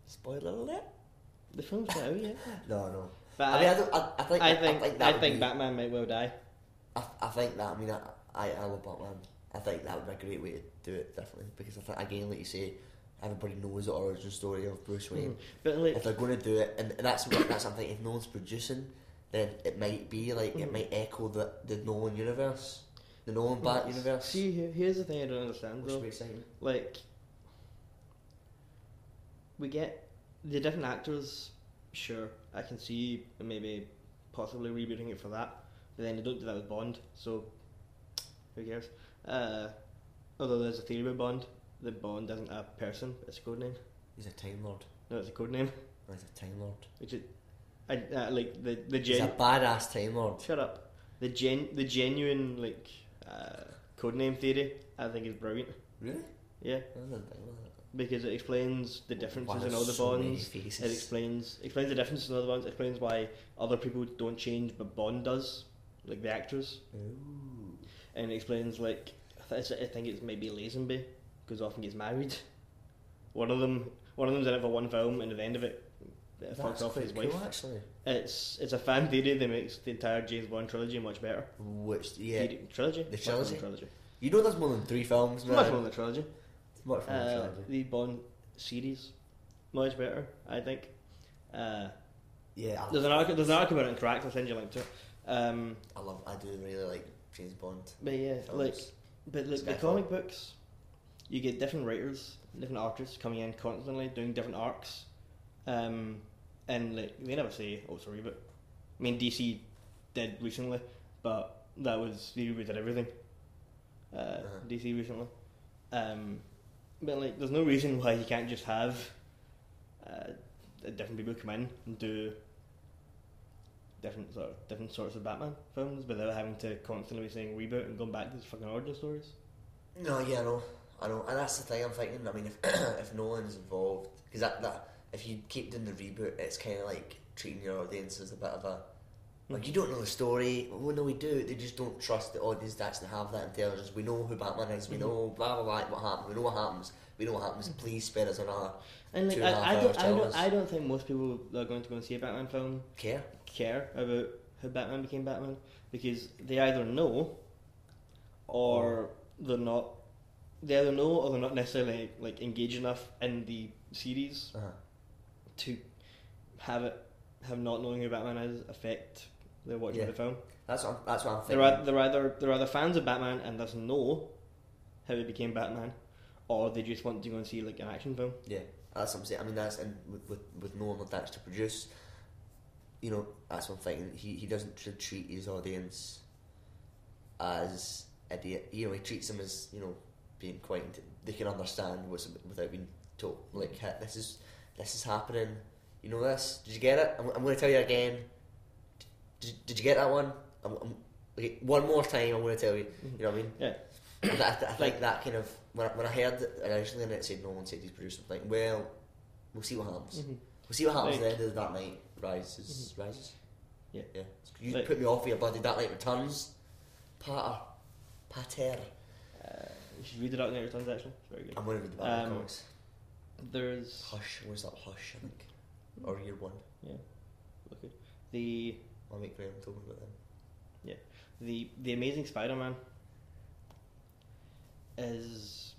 C: Spoiler alert.
B: The film's not out yet.
C: No, no.
B: But
C: I mean, I, don't, I, I think
B: I
C: that-
B: think
C: I think,
B: I
C: that
B: think
C: would be,
B: Batman might well die.
C: I, I think that. I mean, I, I, I love Batman. I think that would be a great way to do it, definitely, because I think again, like you say, everybody knows the origin story of Bruce Wayne.
B: Mhm. But like,
C: If they're going to do it, and, and that's what that's something. If no one's producing, then it might be like it
B: Mhm.
C: might echo the the Nolan universe, the Nolan Bat universe.
B: see, here- here's the thing I don't understand
C: which
B: though.
C: would be exciting.
B: Like, we get the different actors. Sure, I can see maybe possibly rebooting it for that, but then they don't do that with Bond, so who cares? Uh, although there's a theory about Bond, that Bond isn't a person; it's a code name.
C: He's a Time Lord.
B: No, it's a code name.
C: Or he's a Time Lord.
B: Which is, I uh, like the the
C: He's a
B: gen.
C: badass Time Lord.
B: Shut up. The gen the genuine like uh, code name theory I think is brilliant.
C: Really?
B: Yeah,
C: I didn't think about that.
B: because it explains the differences
C: Why
B: in all the
C: there's so many
B: bonds.
C: faces.
B: It explains explains the differences in other ones. It explains why other people don't change, but Bond does, like the actors.
C: Ooh.
B: And it explains like I, th- I think it's maybe Lazenby because often gets married. One of them, one of them's in it for one film, and at the end of it, it fucks
C: That's
B: off
C: quite
B: his
C: cool,
B: wife.
C: actually.
B: It's it's a fan theory that makes the entire James Bond trilogy much better.
C: Which, yeah.
B: Theory- trilogy,
C: The
B: Much more
C: trilogy?
B: than trilogy.
C: You know there's more than three films, man.
B: Much more than the trilogy.
C: It's much more than
B: Uh,
C: trilogy.
B: the Bond series, much better, I think. Uh,
C: Yeah, I
B: there's an
C: love,
B: article. There's an article about it in Cracked. I'll send you a link to it. Um,
C: I love, I do really like James Bond
B: but yeah,
C: films.
B: like, but like the
C: Skyfall.
B: comic books, you get different writers, different artists coming in constantly doing different arcs, um, and like they never say, "Oh, it's a reboot." I mean, D C did recently, but that was they rebooted everything. Uh,
C: Uh-huh.
B: D C recently, um, but like, there's no reason why you can't just have uh, different people come in and do different sort of, different sorts of Batman films without having to constantly be saying reboot and going back to these fucking origin stories.
C: No, yeah, I know, I know, and that's the thing I'm thinking. I mean, if if Nolan's involved, because that, that if you keep doing the reboot, it's kind of like treating your audience as a bit of a like you don't know the story. Well, no, we do. They just don't trust the audience to actually have that intelligence. We know who Batman is. We
B: Mhm.
C: know blah blah blah what happened. We know what happens. We know what happens. Please spare us another
B: And like,
C: two and a
B: I,
C: half
B: I
C: hours
B: don't, I
C: telling
B: don't,
C: us.
B: I don't think most people that are going to go and see a Batman film
C: care.
B: care about how Batman became Batman because they either know or they're not. They either know or they're not necessarily like engaged enough in the series
C: Uh-huh.
B: to have it have not knowing who Batman is affect their watching
C: Yeah.
B: of the film.
C: That's what I'm, that's what I'm
B: They're,
C: thinking.
B: ei- they're either they're either fans of Batman and doesn't know how he became Batman, or they just want to go and see like an action film.
C: Yeah, that's what I'm saying. I mean, that's and with with, with no one attached to produce, you know, that's what I'm thinking. He he doesn't tr- treat his audience as idiot. You know, he treats them as, you know, being quite. int- They can understand what's without being told. Like, "Hey, this is this is happening. You know this? Did you get it? I'm, I'm going to tell you again. Did, did you get that one? I'm, I'm, okay, one more time. I'm going to tell you. You know what I mean?
B: Yeah.
C: And I, I think that kind of when I, when I heard it initially and it said no one said he's producing, I'm like, well, we'll see what happens.
B: Mhm.
C: We'll see what happens
B: Like-
C: at the end of the Dark Knight Rises. Rises.
B: Yeah.
C: Yeah. You
B: Like-
C: put me off with your bloody Dark Knight Returns. Pater. Pater.
B: Uh, you should read the Dark Knight Returns actually. It's very good.
C: I'm going to read the Batman
B: Um,
C: comics.
B: There's
C: Hush. What is that? Hush. I think. Or Year One.
B: look at the
C: I'll make Graham talking about them.
B: the the Amazing Spider-Man is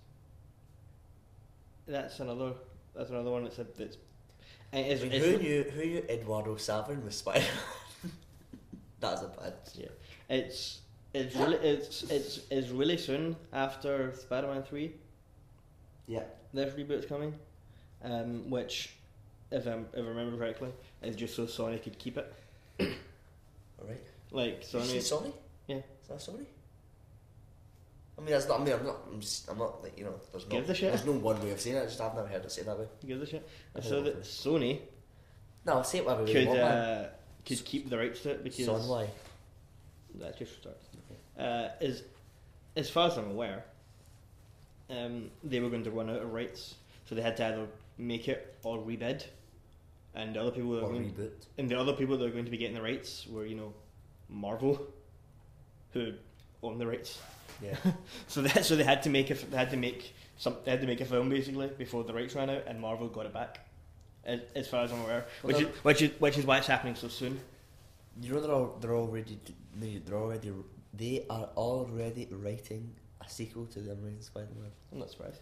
B: that's another that's another one that's a, that's and it's,
C: I mean,
B: it's-
C: who knew? Who knew Eduardo Savin was Spider? That's a bad.
B: Yeah. it's it's really it's it's it's really soon after Spider-Man three.
C: Yeah.
B: This reboot's coming, um, which if I if I remember correctly is just so Sony could keep it.
C: All right.
B: Like
C: Did you say
B: Sony,
C: Sony?
B: Yeah.
C: Is that Sony? I mean, that's not. I mean, I'm not. I'm, just, I'm not like you know. There's no.
B: Give the shit.
C: There's no one way of saying it. I just I've never heard it say that way.
B: gives a shit.
C: I
B: So
C: don't know
B: that
C: if
B: Sony
C: No, say it whatever way
B: could
C: you want, man.
B: uh, could keep the rights to it because
C: Son, why?
B: that just starts. Uh, is as far as I'm aware, um, they were going to run out of rights, so they had to either make it or rebid. And the other people that
C: Or
B: are going,
C: reboot.
B: and the other people that are going to be getting the rights were, you know, Marvel, who own the rights.
C: Yeah.
B: So that so they had to make a, they had to make some they had to make a film basically before the rights ran out, and Marvel got it back. as, as far as I'm aware.
C: Well,
B: Which is which is which is why it's happening so soon.
C: You know they're all, they're already they're already they are already writing a sequel to the Amazing Spider-Man.
B: I'm not surprised.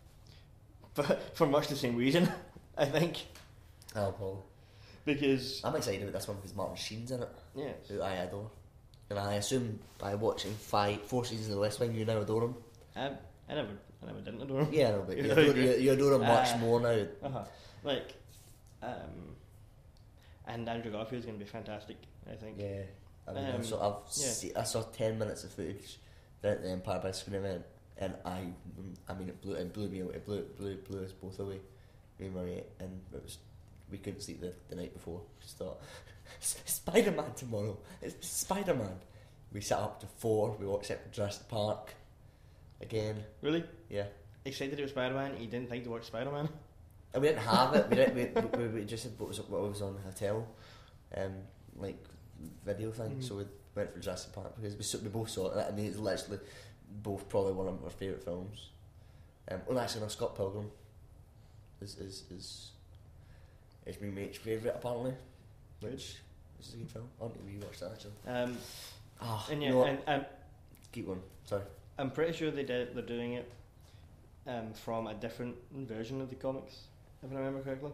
B: But for much the same reason, I think.
C: Oh, Paul.
B: Because
C: I'm excited about this one because Martin Sheen's in it,
B: yeah,
C: who I adore, and I assume by watching five, four seasons of The West Wing, you now adore him.
B: I, I never I never didn't adore him.
C: Yeah, no, but you
B: I
C: adore,
B: agree.
C: you, you adore him much
B: Uh,
C: more now.
B: Uh-huh. Like, um, and Andrew Garfield's going to be fantastic, I think.
C: Yeah, I mean,
B: Um,
C: I've, so I've
B: yeah.
C: see, I saw ten minutes of footage at the Empire by Screen event, and I, I mean, it blew, it blew me away. It blew, it blew, it blew us both away, me and my mate, and it was, we couldn't sleep the, the night before. Just thought, Spider-Man tomorrow. It's Spider-Man. We sat up to four. We watched it Jurassic Park again.
B: Really?
C: Yeah,
B: Excited about Spider-Man, you didn't think to watch Spider-Man?
C: and we didn't have it. We didn't. We, we, we just had what was what was on the hotel, um, like video thing.
B: Mhm.
C: So we went for Jurassic Park because we s- we both saw it. I mean, it's literally both probably one of our favourite films. Um, well, actually, no, Scott Pilgrim is is is is my mate's favourite apparently, which is a good film. I want to rewatch that actually.
B: Um,
C: Ah,
B: and
C: you
B: yeah,
C: know what?
B: and, and
C: Keep going. Sorry.
B: I'm pretty sure they did, they're doing it um, from a different version of the comics, if I remember correctly.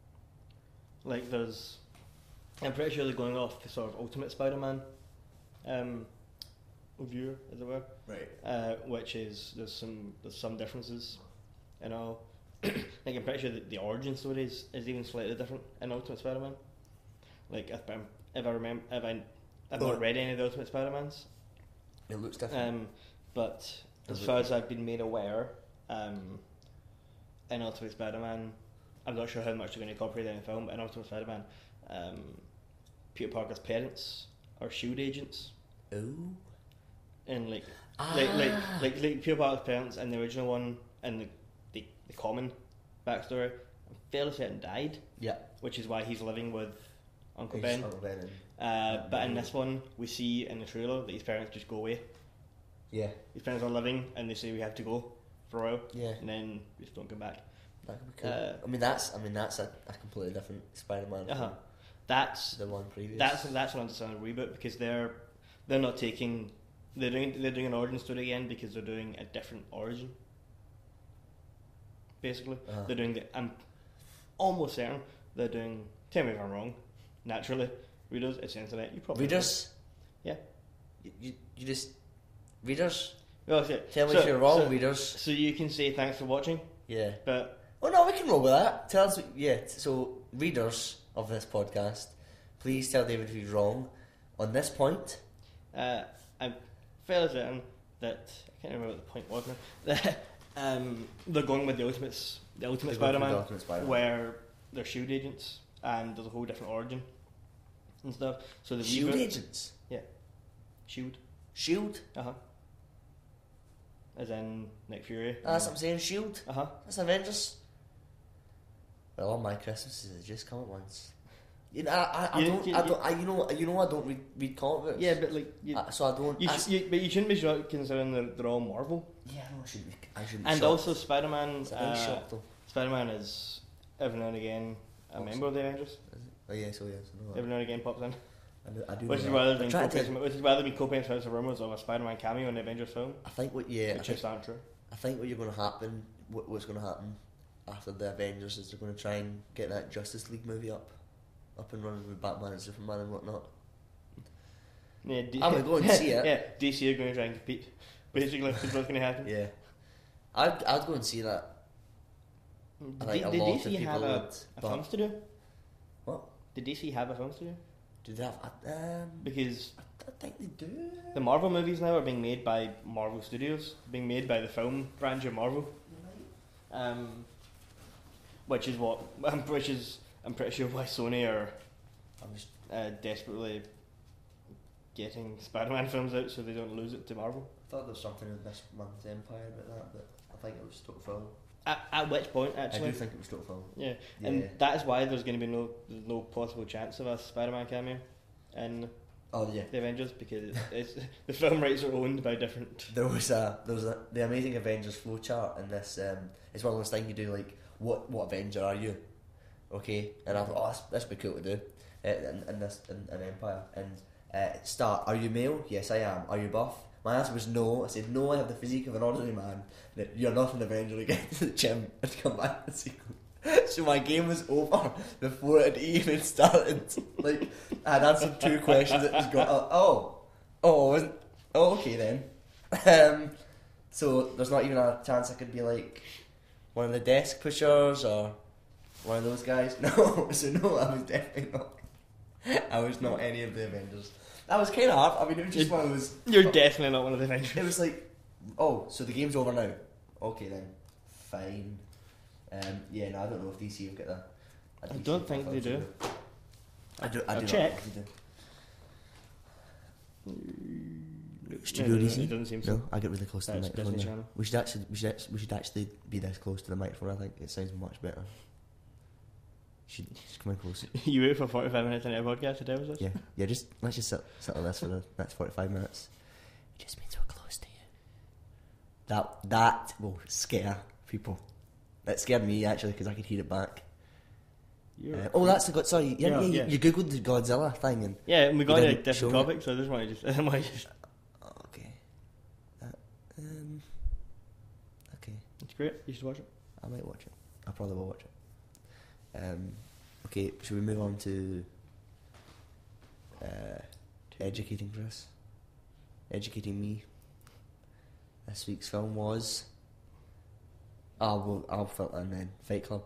B: Like there's, I'm pretty sure they're going off the sort of Ultimate Spider-Man um, view, as it were.
C: Right.
B: Uh, which is there's some there's some differences, and all. Like I'm pretty sure that the origin story is, is even slightly different in Ultimate Spider-Man. Like if, I'm, if I remember, if I I've
C: Oh.
B: not read any of the Ultimate Spider-Mans.
C: It looks different.
B: Um, but
C: Does
B: as
C: it?
B: far as I've been made aware, um, in Ultimate Spider-Man, I'm not sure how much they're going to incorporate in the film, but in Ultimate Spider-Man, um, Peter Parker's parents are SHIELD agents,
C: Ooh.
B: and like,
C: Ah.
B: like, like, like, like Peter Parker's parents in the original one, and the, the, the common backstory, I'm fairly certain died,
C: Yeah.
B: which is why he's living with Uncle
C: He's
B: Ben.
C: Uncle Ben and-
B: Uh, but in this one, we see in the trailer that his parents just go away.
C: yeah.
B: His parents are living, and they say we have to go for a while,
C: Yeah.
B: and then we just don't come back.
C: That could be cool.
B: Uh,
C: I mean, that's I mean that's a, a completely different Spider-Man
B: Uh-huh.
C: from
B: That's
C: the one previous.
B: that's that's an understandable reboot because they're they're not taking they're doing they're doing an origin story again because they're doing a different origin. Basically,
C: Uh-huh.
B: they're doing the. I'm almost certain they're doing. Tell me if I'm wrong. Naturally, readers, it's the internet. You probably know.
C: readers.
B: Yeah.
C: You, you, you just readers.
B: Well, okay.
C: Tell me
B: so,
C: if you're wrong,
B: So,
C: readers.
B: so you can say thanks for watching,
C: Yeah.
B: but
C: Oh no, we can roll with that. Tell us. Yeah. So readers of this podcast, please tell David if he's wrong on this point.
B: Uh, I'm fairly certain that I can't remember what the point was now. That um, they're going with the ultimates, the ultimate
C: They're going for
B: Spider-Man,
C: the Ultimate Spider-Man.
B: where they're SHIELD agents, and there's a whole different origin and stuff. So the
C: Shield
B: reboot-
C: agents.
B: SHIELD,
C: Shield.
B: uh huh, as in Nick Fury.
C: Ah, that's what I'm saying. Shield.
B: Uh huh.
C: That's Avengers. Well, all my Christmases have just come at once. You know, I, I, I
B: You-
C: don't,
B: you-
C: I don't, I, you know, you know, I don't read, read comic books.
B: Yeah, but like you,
C: Uh, so I don't.
B: you,
C: I,
B: sh- you, but you shouldn't be shocked considering they're, they're all Marvel.
C: yeah, no, I shouldn't. Be, I shouldn't. Be
B: And
C: shocked.
B: also Spider-Man.
C: It's a big
B: Uh,
C: shock though.
B: Spider-Man is every now and again a
C: Awesome.
B: member of the Avengers.
C: Is it? Oh yeah, so yes, I know that.
B: Every now and again pops in.
C: I do, I do
B: Which
C: know
B: is
C: that.
B: why there's
C: I'm
B: been
C: trying to-
B: copious, which is why there's been copious amounts of rumours of a Spider-Man cameo in the Avengers film,
C: I think what yeah, I
B: which
C: think,
B: just aren't true.
C: I think what you're going to happen, what, what's going to happen after the Avengers is they're going to try and get that Justice League movie up, up and running with Batman and Superman and whatnot.
B: Yeah, D-
C: I'm gonna go and see it.
B: Yeah, D C are going to try and compete. Basically, is what's going to happen.
C: Yeah, I'd I'd go and see that. I think
B: Did,
C: a
B: did
C: lot
B: D
C: of
B: C
C: people
B: have a,
C: would,
B: a
C: but
B: film studio?
C: What?
B: Did D C have a film studio?
C: do they have? Um,
B: Because
C: I think they do.
B: the Marvel movies now are being made by Marvel Studios, being made by the film branch of Marvel. Um, which is what, um, which is I'm pretty sure why Sony are
C: I'm just
B: uh, desperately getting Spider-Man films out so they don't lose it to Marvel.
C: I thought there was something in this month's Empire about that, but I think it was Stoke Film.
B: At, at which point,
C: I
B: actually,
C: do think it was Stoke Film.
B: yeah,
C: Yeah.
B: and that is why there's going to be no there's no possible chance of a Spider-Man cameo in
C: Oh yeah.
B: the Avengers because it's, the film rights are owned by different.
C: There was a there was a the Amazing Avengers flowchart in this. Um, it's one of those things you do like what what Avenger are you, okay, and I thought, oh, this this would be cool to do uh, in, in this in, in Empire. And uh, start. Are you male? Yes, I am. Are you buff? My answer was no. I said no. I have the physique of an ordinary man. That you're not an Avenger to get to the gym and come back to the sequel. So my game was over before it even started. Like I had answered two questions. It was got oh oh oh, wasn't, oh okay then. Um, so there's not even a chance I could be like one of the desk pushers or one of those guys. No, so no, I was definitely not. I was not any of the Avengers. That was kind of hard. I mean, it was just
B: You're-
C: one of those.
B: You're definitely not one of the Avengers.
C: It was like, oh, so the game's over now. Okay then, fine. Um, yeah, no, I don't know if D C have got that.
B: I don't think they do.
C: I do. I
B: I'll
C: do
B: check.
C: Not know if they do. Studio
B: No,
C: D
B: it
C: C.
B: doesn't seem so.
C: No, I get really close to the
B: That's
C: microphone.
B: Disney
C: There.
B: Channel.
C: We should actually, we should, act- we should actually be this close to the microphone. I think it sounds much better. Should just come in closer.
B: You wait for forty-five minutes into a podcast to tell us this?
C: Yeah, yeah. Just let's just sit, sit on this for the next forty-five minutes. It just means we're close to you. That that will scare people. That scared me actually because I could hear it back.
B: You're-
C: Uh, oh, that's the God. Sorry, yeah,
B: Yeah,
C: yeah,
B: yeah.
C: You, you googled the Godzilla thing and
B: Yeah, and we got
C: You
B: into a
C: didn't
B: different
C: show me.
B: topic, so I just want to just, I just want to just
C: oh, okay. That, um, okay,
B: it's great. You should watch it.
C: I might watch it. I probably will watch it. Um, okay, should we move on to uh, educating Chris? Educating me. This week's film was. Oh, well, I'll fill it in then. Fight Club.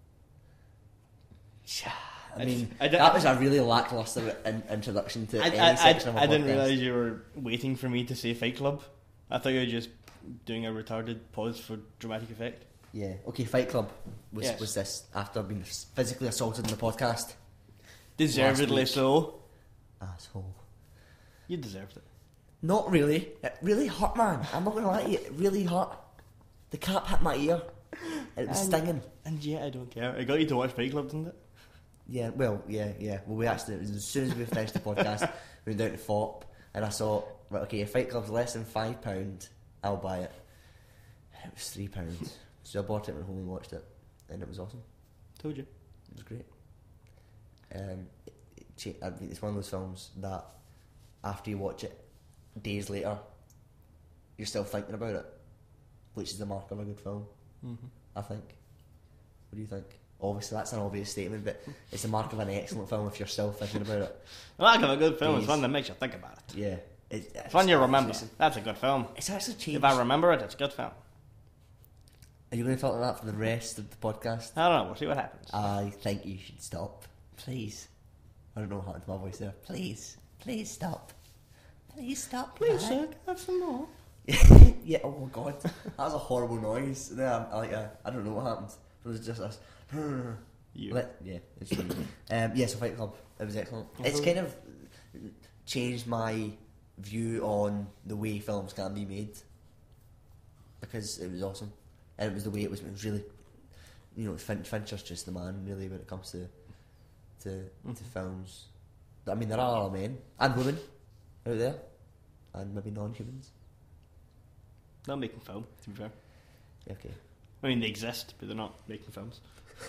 C: I mean,
B: I d-
C: that was a really lackluster in- introduction to
B: I,
C: any
B: I, I,
C: section of a
B: I didn't
C: podcast.
B: realise you were waiting for me to say Fight Club. I thought you were just doing a retarded pause for dramatic effect.
C: Yeah. Okay. Fight Club was
B: Yes.
C: was this after being physically assaulted in the podcast.
B: Deservedly
C: week.
B: so.
C: Asshole.
B: You deserved it.
C: Not really. It really hurt, man. I'm not gonna lie to you. It really hurt. The cap hit my ear. It was
B: And-
C: stinging.
B: And yeah, I don't care. It got you to watch Fight Club, didn't it?
C: Yeah. Well. Yeah. Yeah. Well, we actually as soon as we finished the podcast, we went down to F O P, and I saw right. Okay, if Fight Club's less than five pound, I'll buy it. And it was three pounds, so I bought it when home and watched it, and it was awesome.
B: Told you.
C: It was great. Um, it, it, cha- I mean, it's one of those films that after you watch it, days later, you're still thinking about it, which is the mark of a good film,
B: Mm-hmm.
C: I think. What do you think? Obviously, that's an obvious statement, but it's the mark of an excellent film if you're still thinking about it.
B: Well, I got a good film. It's
C: Days.
B: one that makes you think about it.
C: Yeah. It,
B: It's one you remember.
C: It's,
B: That's a good film.
C: it's actually changed.
B: If I remember it, it's a good film.
C: Are you going to talk about that for the rest of the podcast?
B: I don't know. We'll see what happens.
C: I think you should stop. Please. I don't know what happened to my voice there. Please. Please stop. Please stop.
B: Please,
C: Matt.
B: sir, have some more.
C: Yeah, oh my god. That was a horrible noise. Then I, I, like, uh, I don't know what happened. It was just this.
B: You.
C: Let- yeah, it's true. um, yeah, so Fight Club. It was excellent. It's
B: Mhm.
C: kind of changed my view on the way films can be made. Because it was awesome. And it was the way it was, it was really, you know, fin- Fincher's just the man, really, when it comes to to,
B: Mhm.
C: to films. I mean, there are men and women out there, and maybe non-humans.
B: Not making film, to be fair.
C: Okay.
B: I mean, they exist, but they're not making films.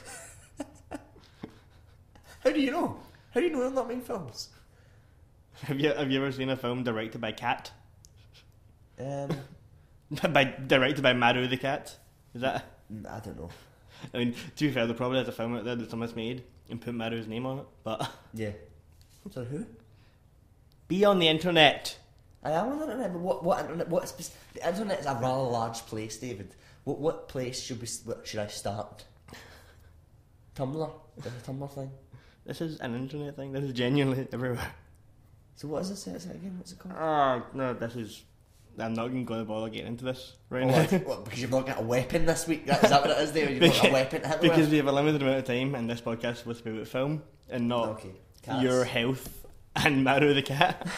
C: How do you know? How do you know they're not making films?
B: Have you Have you ever seen a film directed by Cat?
C: Um,
B: by directed by Maru the cat? Is that?
C: I don't know.
B: I mean, to be fair, there probably is a film out there that someone's made and put Maru's name on it. But
C: Yeah. So who?
B: be on the internet.
C: I am on the internet, but what? What internet? What? Spec- the internet is a rather large place, David. What? What place should we? What should I start? Tumblr. Is it a Tumblr thing?
B: This is an internet thing. This is genuinely everywhere.
C: So what is this? Say it again. What's it called?
B: Oh no, this is. I'm not even going to bother getting into this right
C: Oh,
B: now.
C: what, what, because you've not got a weapon this week. That, is that what it is, David? You've not got a weapon to hit me
B: Because
C: with?
B: we have a limited amount of time, and this podcast is supposed to be about film and not
C: Okay. Cats.
B: your health and Maru the cat.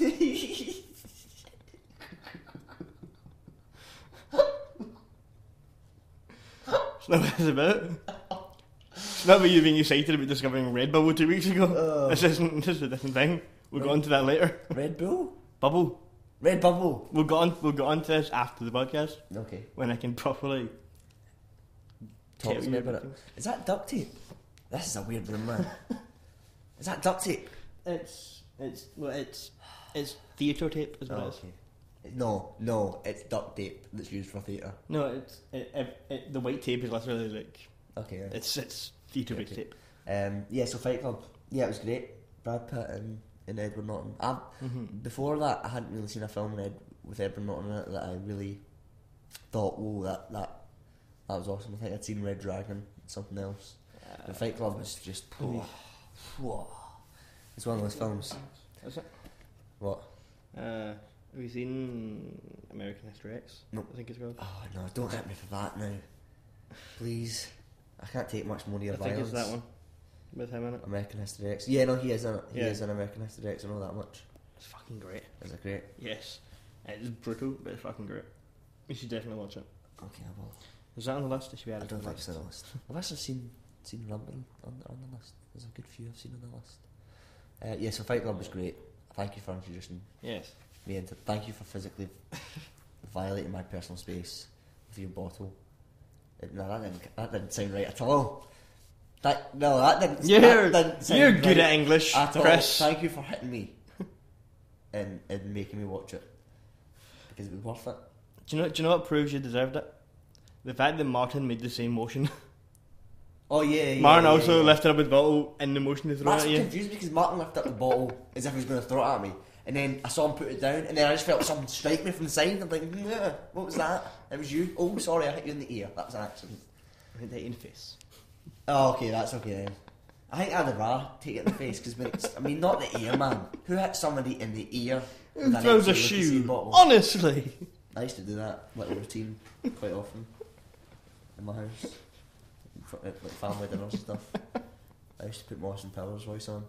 B: It's not what it's about. It's not about you being excited about discovering Red Bubble two weeks ago.
C: Oh.
B: This isn't. This is a different thing. We'll go on to that later.
C: Red Bull.
B: Bubble.
C: Red Bubble.
B: We'll go on. We'll go on to this after the podcast
C: Okay.
B: when I can properly
C: Talk
B: tell
C: to me
B: you
C: about it.
B: things.
C: Is that duct tape? This is a weird room, man. Is that duct tape?
B: It's it's well, it's it's theatre tape, is what
C: Oh,
B: it is.
C: okay. No, no, it's duct tape that's used for theatre.
B: No, it's it, it, it, the white tape is literally like
C: Okay. Yeah.
B: it's it's theatre based
C: Okay.
B: tape.
C: Um, yeah, so Fight Club. Yeah, it was great. Brad Pitt and, and Edward Norton. I,
B: Mm-hmm.
C: before that, I hadn't really seen a film with, Ed, with Edward Norton in it that I really thought, whoa, that, that that was awesome. I think I'd seen Red Dragon, something else. But Fight Club was just, whoa, whoa. It's one of those films.
B: Is it?
C: What?
B: Uh, have you seen American History X?
C: Nope.
B: I think it's called.
C: Oh no, don't hit me for that now. Please. I can't take much more of your
B: I
C: violence.
B: think it's that one with him in it.
C: American History X. Yeah, no, he is in it. He
B: Yeah.
C: is in American History X, I know that much.
B: It's fucking great.
C: Is it great?
B: Yes, it's brutal, but it's fucking great. You should definitely watch it.
C: Okay, I will.
B: Is that on the list? It should be
C: I
B: added
C: don't
B: to the
C: think it's on
B: list.
C: the list. I've actually seen seen a number on the, on the list. There's a good few I've seen on the list. Uh, yeah, so Fight Club was great. Thank you for introducing
B: Yes.
C: me into. Thank you for physically violating my personal space with your bottle. It, no, that didn't that didn't sound right at all. That no, that didn't.
B: You're
C: that didn't sound
B: you're good
C: right
B: at English,
C: at all.
B: Chris.
C: Thank you for hitting me and and making me watch it because it was worth it.
B: Do you know? Do you know what proves you deserved it? The fact that Martin made the same motion.
C: Oh yeah, yeah.
B: Martin
C: yeah,
B: also
C: yeah.
B: lifted up his bottle in the motion to throw
C: That's
B: it at you.
C: confused because Martin lifted up the bottle as if he was going to throw it at me, and then I saw him put it down, and then I just felt something strike me from the side. I'm like, "Nah, what was that? It was you. Oh, sorry, I hit you in the ear. That was an accident.
B: I hit that in the face.
C: Oh, okay, that's okay then. I think I'd rather take it in the face because I mean, not the ear, man. Who hit somebody in the ear? with
B: Who
C: an
B: throws a
C: empty Lucozade
B: shoe?
C: bottle?
B: Honestly.
C: I used to do that little routine quite often in my house, for, like family dinners and stuff. I used to put Austin Powers voice on.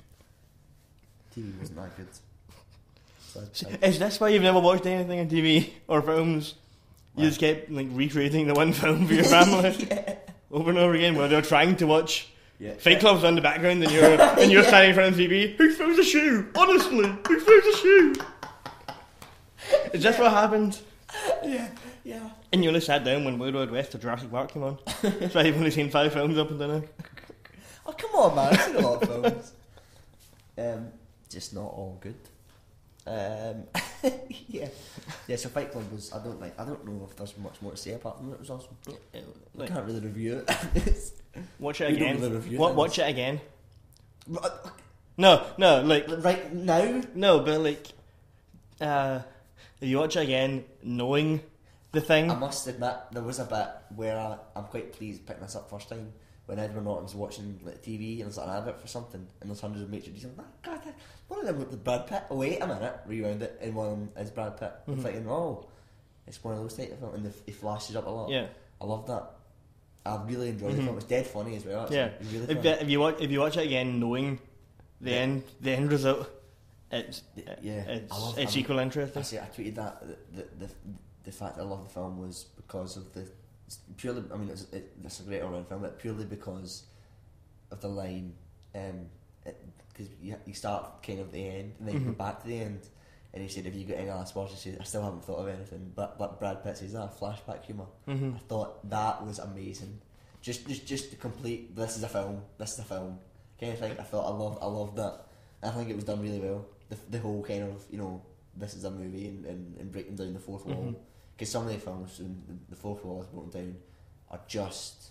C: T V wasn't that good. So I, I,
B: Is this why you've never watched anything on T V or films? You
C: Why?
B: just kept like recreating the one film for your family
C: yeah.
B: over and over again while they're trying to watch
C: Yeah.
B: Fight Club's on the background and you're and you're
C: Yeah.
B: standing in front of the T V. Who throws a shoe? Honestly, who throws a shoe? Is this what happened?
C: Yeah, yeah.
B: And you only sat down when Wild Wild West or Jurassic Park came on. That's why you've only seen five films up until now.
C: Oh come on, man! I've seen a lot of films. Um, just not all good. Um, yeah, yeah. So Fight Club was. I don't like. I don't know if there's much more to say apart from it was awesome. I
B: Like,
C: can't really review it.
B: watch it
C: You don't
B: again.
C: really review
B: Wa-
C: things.
B: watch it again.
C: But,
B: No, no, like
C: right now,
B: no, but like, uh, if you watch it again, knowing the thing.
C: I must admit there was a bit where I, I'm quite pleased picking this up first time when Edward Norton's watching like T V and there's like an advert for something and there's hundreds of Maitre D's. I'm like, God, that- one of them looked like Brad Pitt. Oh wait a minute, rewound it, and one of them is Brad Pitt. I'm
B: Mhm.
C: thinking, oh, it's one of those type of films, and the, he flashes up a lot.
B: Yeah,
C: I love that. I really enjoyed the
B: Mhm.
C: film. It's dead funny as well. Actually.
B: yeah.
C: It was really
B: If,
C: funny.
B: if you watch, if you watch it again, knowing the
C: Yeah.
B: end, the end result, it's
C: Yeah,
B: it's,
C: I love-
B: it's
C: I'm-
B: equal interest.
C: I see. I tweeted that the, the the the fact that I love the film was because of the purely. I mean, it's it, it's a great all round film, but purely because of the line. Um, because you you start kind of at the end and then you
B: Mhm.
C: go back to the end, and he said, "Have you got any last words?" He said, "I still haven't thought of anything." But but Brad Pitt says, "Ah, flashback humour."
B: Mm-hmm.
C: I thought that was amazing. Just just just the complete. This is a film. This is a film. Kind of thing. I thought I loved I loved that. I think it was done really well. The the whole kind of you know this is a movie and, and, and breaking down the fourth wall
B: Mhm.
C: because some of the films when the, the fourth wall is broken down are just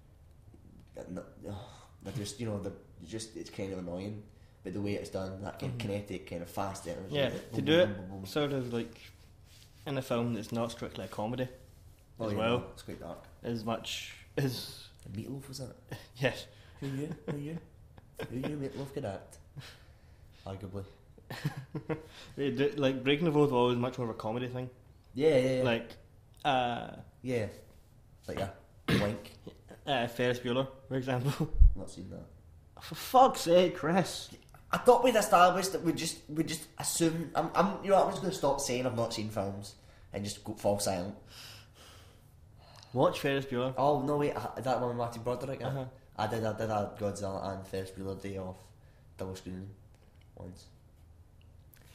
C: they're just you know they're just it's kind of annoying. But the way it's done, that kind of
B: Mhm.
C: kinetic, kind of fast energy.
B: Yeah,
C: like,
B: to
C: boom,
B: do
C: boom,
B: it
C: boom, boom, boom.
B: sort of like in a film that's not strictly a comedy
C: Oh,
B: as
C: yeah,
B: well.
C: no, it's quite dark.
B: as much as
C: And Meatloaf was in it.
B: yes.
C: Who you? Who you? Who you? Meatloaf could act. Arguably.
B: They do- like Breaking the Fourth Wall is much more of a comedy thing.
C: Yeah, yeah, yeah.
B: Like uh,
C: yeah. Like a wink.
B: uh, Ferris Bueller, for example.
C: Not seen that.
B: For fuck's sake, Chris.
C: I thought we'd established that we just we just assume. I'm, I'm you know I'm just going to stop saying I've not seen films and just go, fall silent.
B: Watch Ferris Bueller.
C: Oh no wait, is that one with Martin Broderick?
B: Uh-huh.
C: I did I did a Godzilla and Ferris Bueller Day Off double screening once.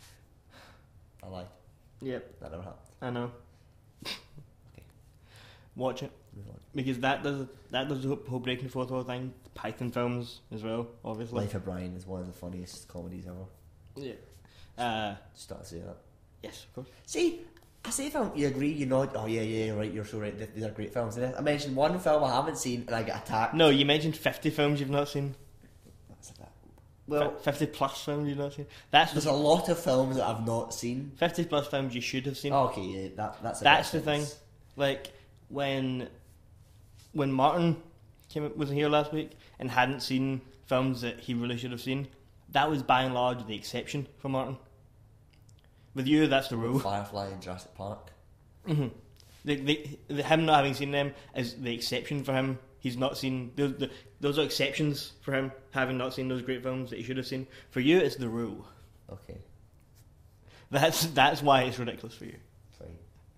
C: I lied.
B: Yep,
C: That never happened.
B: I know.
C: Okay.
B: watch it.
C: Move on.
B: Because that does that does the whole whole breaking the fourth wall thing. Python films as well, obviously.
C: Life of Brian is one of the funniest comedies ever.
B: Yeah. Uh,
C: Start to say that.
B: yes, of course.
C: See, I say film, you agree, you nod, oh yeah, yeah, you're right, you're so right, these are great films. And I mentioned one film I haven't seen and I get attacked.
B: No, you mentioned fifty films you've not seen.
C: That's a bit.
B: Well,
C: Well,
B: fifty plus films you've not seen. That's
C: there's
B: the,
C: a lot of films that I've not seen.
B: fifty plus films you should have seen.
C: Oh, okay, yeah, that, that's a
B: That's
C: bit
B: the
C: of
B: thing.
C: sense.
B: Like when when Martin came was here last week and hadn't seen films that he really should have seen, that was by and large the exception for Martin. With you, that's the rule.
C: Firefly and Jurassic Park.
B: Mm-hmm. The, the, the, him not having seen them is the exception for him. He's not seen those. The, those are exceptions for him, having not seen those great films that he should have seen. For you, it's the rule.
C: Okay,
B: That's that's why it's ridiculous for you.
C: fine.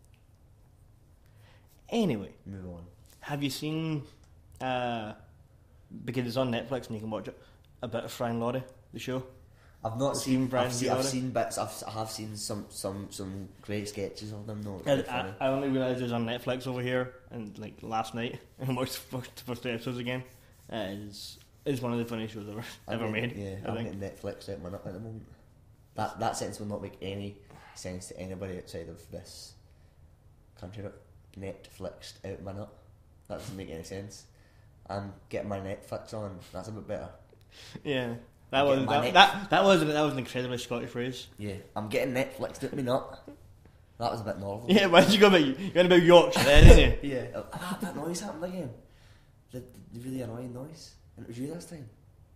B: Anyway,
C: Move on.
B: have you seen? Uh, because it's on Netflix and you can watch it. A bit of Fry and Laurie, the show.
C: I've not
B: Stephen
C: seen.
B: Fry
C: I've
B: and
C: seen, I've
B: Laurie?
C: seen bits. I've I have seen some some some great sketches of them. No, it's
B: I,
C: really funny.
B: I, I only realised it was on Netflix over here, and like last night, and watched the first, the first two episodes again. Uh, it's it's one of the funniest shows ever
C: I'm
B: ever
C: getting-
B: made.
C: Yeah,
B: I
C: I'm
B: think.
C: getting Netflix out my nut at the moment. That that sentence will not make any sense to anybody outside of this country. Netflixed out my nut. That doesn't make any sense. I'm getting my Netflix on. That's a bit better.
B: Yeah, that
C: I'm
B: was
C: getting my
B: that,
C: neck-
B: that that was that was an incredibly Scottish phrase.
C: Yeah, I'm getting Netflixed out my nut. That was a bit northern.
B: Yeah, why did you go about you went about Yorkshire there, didn't you?
C: Yeah. Ah, that noise happened again. The, the really annoying noise. And it was you this time.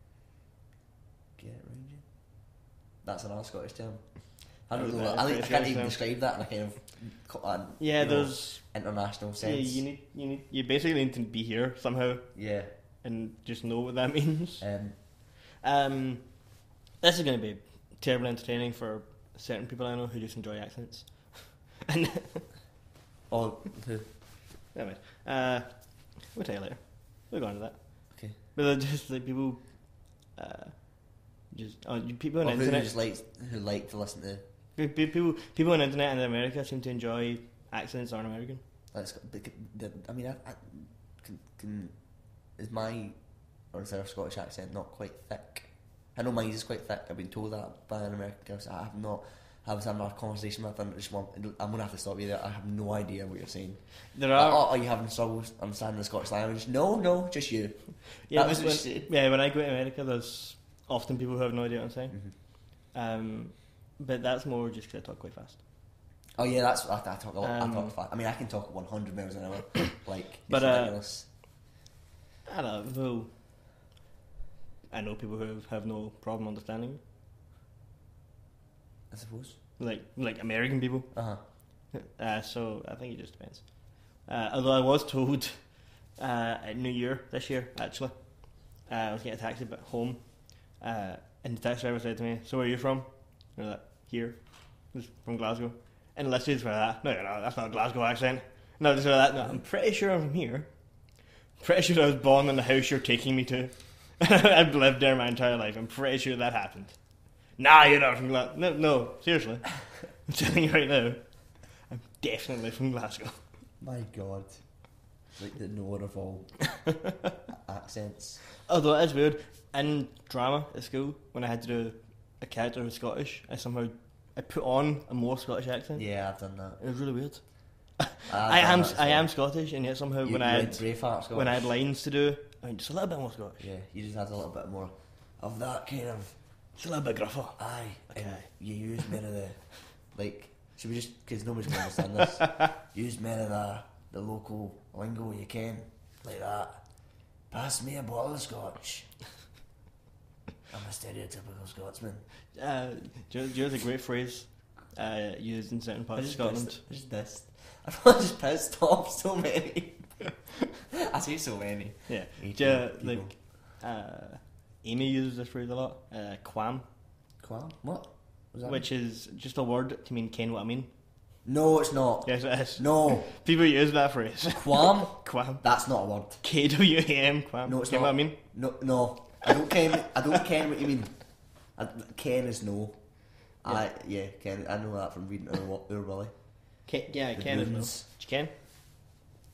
C: Get it round you. That's another Scottish term. I don't
B: That
C: know.
B: is
C: I,
B: a
C: think, I
B: Scottish
C: can't even
B: term.
C: describe that in a kind of co- uh,
B: Yeah,
C: you know,
B: there's
C: international
B: yeah,
C: sense.
B: you need you need you basically need to be here somehow
C: Yeah.
B: and just know what that means.
C: Um,
B: Um, this is going to be terribly entertaining for certain people I know who just enjoy accents. and
C: oh, who?
B: anyway, uh, we'll tell you later. We'll go on to that.
C: Okay.
B: But they're just like people, uh, just oh, you- people on
C: Oh,
B: the
C: who
B: internet.
C: just likes, who like to listen to.
B: Pe- pe- People, people on the internet in America seem to enjoy accents aren't American.
C: Like, Sc- the, the, I mean, I, I, can, can, is my or is there a Scottish accent not quite thick? I know mine is quite thick. I've been told that by an American girl. So I have not. I was having a conversation with her. And I just want, I'm gonna have to stop you there. I have no idea what you're saying.
B: There
C: Like,
B: are,
C: oh, are you having struggles understanding the Scottish language? No, no, just you.
B: yeah,
C: that was
B: when,
C: what she said.
B: yeah. When I go to America, there's often people who have no idea what I'm saying.
C: Mm-hmm.
B: Um, but that's more just because I talk quite fast.
C: Oh yeah, that's I, I talk a lot.
B: Um,
C: I talk fast. I mean, I can talk at one hundred miles an hour. Like, it's
B: But, uh,
C: ridiculous.
B: I don't know. Well, I know people who have, have no problem understanding me.
C: I suppose.
B: Like like American people.
C: Uh huh.
B: Uh, so I think it just depends. Uh, although I was told uh, at New Year this year, actually, uh, I was getting a taxi back home, uh, and the taxi driver said to me, "So where are you from?" And I was like, "Here, just from Glasgow." And let's just for that. No, no, that's not a Glasgow accent. No, just for that. No, I'm pretty sure I'm from here. Pretty sure I was born in the house you're taking me to. I've lived there my entire life. I'm pretty sure that happened. Nah, you're not from Glasgow. No, no, seriously. I'm telling you right now. I'm definitely from Glasgow.
C: My God. Like the knower of all accents.
B: Although it is weird, in drama at school, when I had to do a character who was Scottish, I somehow I put on a more Scottish accent.
C: Yeah, I've done that.
B: It was really weird.
C: I've
B: I
C: done
B: am
C: that as
B: I
C: well.
B: am Scottish, and yet somehow
C: You-
B: when
C: you
B: I
C: went
B: had
C: Braveheart Scottish.
B: when I had lines to do, I went just a little bit more Scottish.
C: Yeah, you just had a little bit more of that kind of.
B: Just a little bit gruffer.
C: Aye. And
B: Okay.
C: you use more of the. Like, should we just. Because nobody's going to understand this. Use more of the, the local lingo you can. Like that. Pass me a bottle of scotch. I'm a stereotypical Scotsman.
B: Uh, do, you, do you know the great phrase uh, used in certain
C: I
B: parts of
C: just
B: Scotland?
C: pissed. I just pissed. I've just pissed off so many. I say so many.
B: Yeah.
C: eighteen
B: Do you,
C: people.
B: like uh, Amy uses this phrase a lot. Uh, quam,
C: Quam? What? Was that?
B: which is just a word to mean ken what I mean.
C: No, it's not.
B: Yes, it is.
C: No.
B: People use that phrase.
C: Quam?
B: Quam.
C: That's not a word.
B: K W A M. Quam.
C: No, it's
B: Ken
C: not.
B: what I mean?
C: No, no. I don't ken. I don't ken what you mean. I, ken is no.
B: Yeah.
C: I yeah. Ken. I know that from reading Ur, Ur Willie.
B: Ken, yeah,
C: The
B: Ken is no.
C: runes.
B: Do you Ken?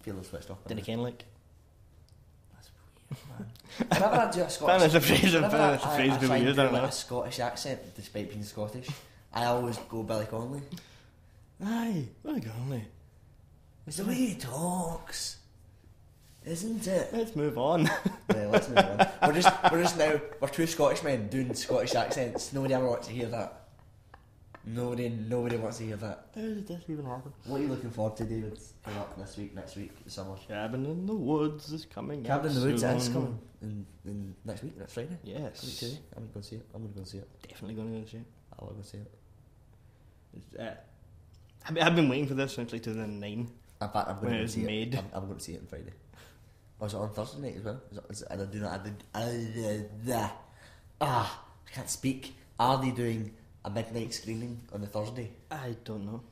C: Feel switched off.
B: Didn't ken like.
C: That's weird, man. Whenever I do a Scottish,
B: Fan is a phrase.
C: whenever
B: Fan is a
C: I,
B: phrase
C: I, I
B: people
C: try and
B: use.
C: do
B: I don't
C: like
B: know.
C: a Scottish accent, despite being Scottish, I always go Billy Connolly.
B: Aye, what a girl,
C: It's the way he talks, isn't it?
B: Let's move on.
C: Yeah, let's move on. We're just, we're just now, we're two Scottish men doing Scottish accents. Nobody ever wants to hear that. Nobody, nobody wants to hear that.
B: How did this even happen?
C: What are you looking forward to, David? Coming up this week, next week, the summer.
B: Cabin in the Woods is coming.
C: Cabin in
B: out
C: the Woods
B: soon.
C: is coming in, in next week, next Friday.
B: Yes,
C: Week today. I'm going to see it. I'm going to go see it.
B: definitely going to go see it.
C: I'll go see it.
B: It's, uh, I've I've been waiting for this since like two thousand nine.
C: In fact, I'm
B: When
C: going
B: it
C: to
B: was
C: see
B: made.
C: it. I'm, I'm going to see it on Friday. Oh, is it on Thursday night as well? Is it, is it, I do not. I did. I, uh, ah, I can't speak. Are they doing a midnight screening on the Thursday?
B: I don't know.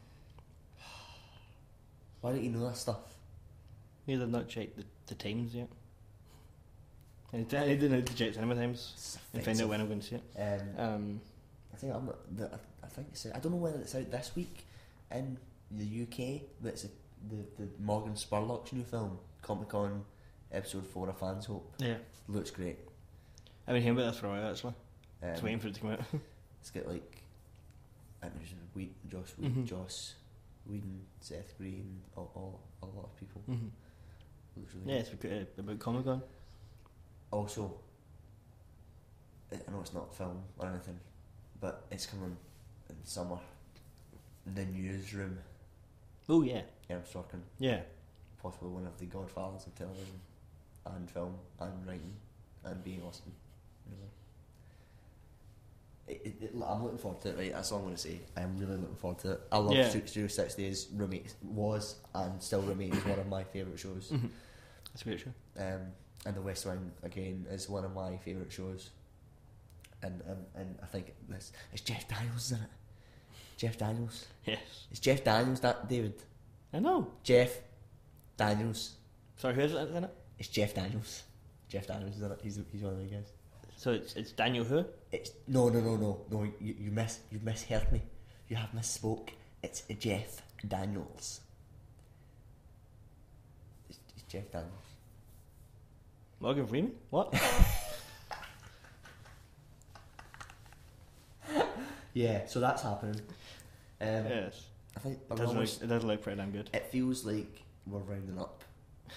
C: Why don't you know that stuff?
B: Neither have not checked the, the times yet. I need to, I need to, need to check cinema times
C: It's
B: and find out when I'm going to see it.
C: Um,
B: Um,
C: I think I'm. The, I think it's. I don't know whether it's out this week in the U K. But it's a, the the Morgan Spurlock's new film, Comic Con, episode four. A Fan's Hope.
B: yeah,
C: Looks great.
B: I've been hearing about this for a while actually.
C: Um,
B: Just waiting for it to come out.
C: It's got like interviews with Wheat, Joss Whedon,
B: Mhm.
C: Joss Whedon, Seth Green, all, all a lot of people.
B: Mm-hmm.
C: Looks really
B: Yeah,
C: good.
B: it's about, uh, about Comic Con.
C: Also, I I know it's not film or anything, but it's coming in summer. The Newsroom,
B: Oh yeah,
C: Aaron Sorkin,
B: yeah.
C: possibly one of the godfathers of television and film and writing and being awesome. You know. It, it, it, I'm looking forward to it, right? That's all I'm going to say. I'm really looking forward to it. I love
B: Yeah.
C: Studio Six Days. Remains was and still remains one of my favourite shows.
B: Mm-hmm. That's a great show.
C: Um, and The West Wing again is one of my favourite shows. And, and and I think this it's Jeff Daniels, isn't it? Jeff Daniels.
B: Yes,
C: It's Jeff Daniels, that David.
B: I know.
C: Jeff Daniels.
B: Sorry, who is it in it?
C: It's Jeff Daniels. Jeff Daniels is in it. He's he's one of the guys.
B: So it's it's Daniel who?
C: It's no no no no no. You you miss you misheard me. You have misspoke. It's Jeff Daniels. It's, it's Jeff Daniels.
B: Morgan Freeman? What?
C: Yeah, so that's happening. Um,
B: Yes.
C: I think
B: It
C: we're
B: does, look,
C: almost,
B: it does look pretty damn good.
C: it feels like we're rounding up.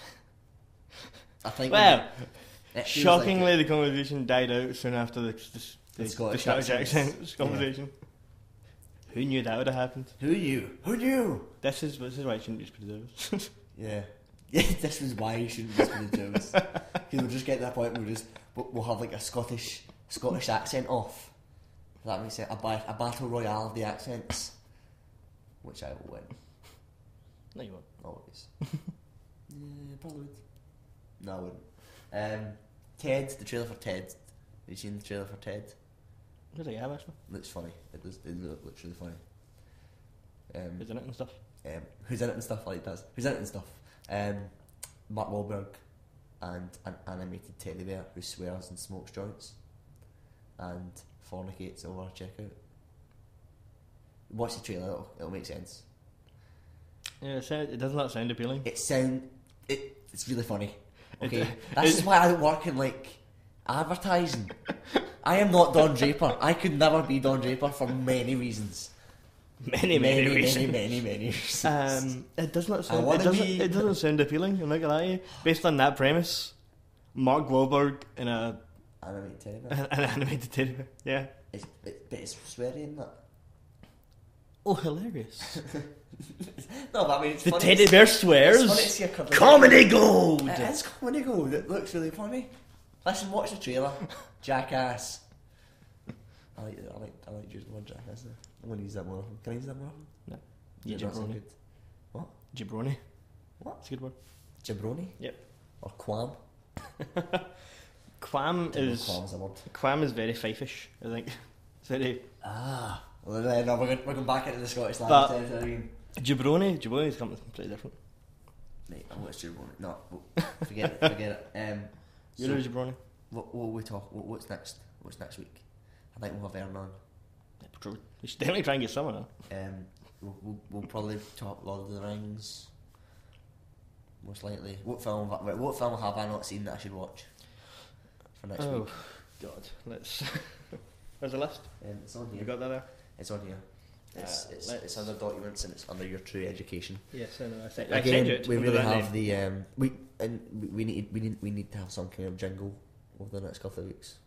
C: I think.
B: Well,
C: we- it feels
B: shockingly,
C: like
B: the conversation died out soon after the, the, the,
C: The
B: Scottish,
C: Scottish
B: the Scottish
C: accents.
B: accents conversation. Who knew that would have happened?
C: it- who knew? Who knew?
B: This is this is why I shouldn't just put it out.
C: Yeah. Yeah, this was why you shouldn't just be the Joes. Because we'll just get to that point where we'll just we'll, we'll have like a Scottish Scottish accent off. If that makes sense. A, ba- a battle royale of the accents, which I will win
B: No, you won't.
C: always. Yeah, probably would. No, I wouldn't. Um, Ted, the trailer for Ted. Have you seen the trailer for Ted?
B: Who's it, yeah, actually?
C: Looks funny. It does. It loo- looks really funny. Um,
B: Who's in it and stuff?
C: um, who's in it and stuff like that? Who's in it and stuff? Um, Mark Wahlberg and an animated teddy bear who swears and smokes joints and fornicates over a checkout. Watch the trailer; it'll, it'll make sense.
B: Yeah, it, sound, it does not sound appealing.
C: It sound it. It's really funny. Okay,
B: It-
C: this
B: it-
C: is why I don't work in like advertising. I am not Don Draper. I could never be Don Draper for many reasons.
B: Many, many,
C: many,
B: reasons.
C: many, many, many reasons.
B: Um, it does not
C: I
B: sound. It
C: wanna
B: doesn't.
C: be-
B: It doesn't sound appealing. I'm not gonna lie to you. Based on that premise, Mark Wahlberg in a
C: Animated teddy bear.
B: an animated teddy bear. Yeah.
C: It's, it, but it's sweary in that.
B: Oh, hilarious!
C: No, but I mean, it's
B: The
C: funny.
B: teddy
C: to-
B: bear
C: It's funny to
B: swears.
C: see a couple of-
B: Comedy gold.
C: It is comedy gold. It looks really funny. Listen, watch the trailer. Jackass. I like I like I like using the word jackass. There. I'm gonna use that more often. Can I use that more often?
B: No.
C: Is it not so
B: Jabroni.
C: good? What?
B: Jabroni.
C: What?
B: It's a good word.
C: Jabroni?
B: Yep.
C: Or quam?
B: Quam
C: Don't know if
B: is
C: quam's a word.
B: Quam is very Fife-ish, I think. It's very
C: Ah. Well, then, no, we're going, we're going back into the Scottish
B: But-
C: language territory again.
B: Jabroni. Jabroni is something completely different.
C: Right, oh, what's jabroni? No, well, forget it. Forget it. Um,
B: You
C: so,
B: know Jabroni.
C: what, what will we talk? What, what's next? What's next week? I think we'll have Aaron on.
B: We should definitely try and get someone on.
C: Um, we'll, we'll, we'll probably talk Lord of the Rings. most likely. What film? Have, right, what film have I not seen that I should watch for next
B: Oh
C: week?
B: God, let's. There's a list.
C: Um, it's on
B: You
C: here.
B: got that there?
C: It's on here. It's
B: Uh,
C: it's,
B: let's-
C: it's under documents and it's under your true education.
B: Yes, I know. I think I
C: Again,
B: sent it
C: we
B: under
C: really
B: that
C: have
B: name.
C: the um, we and we- we need we need we need to have some kind of jingle over the next couple of weeks,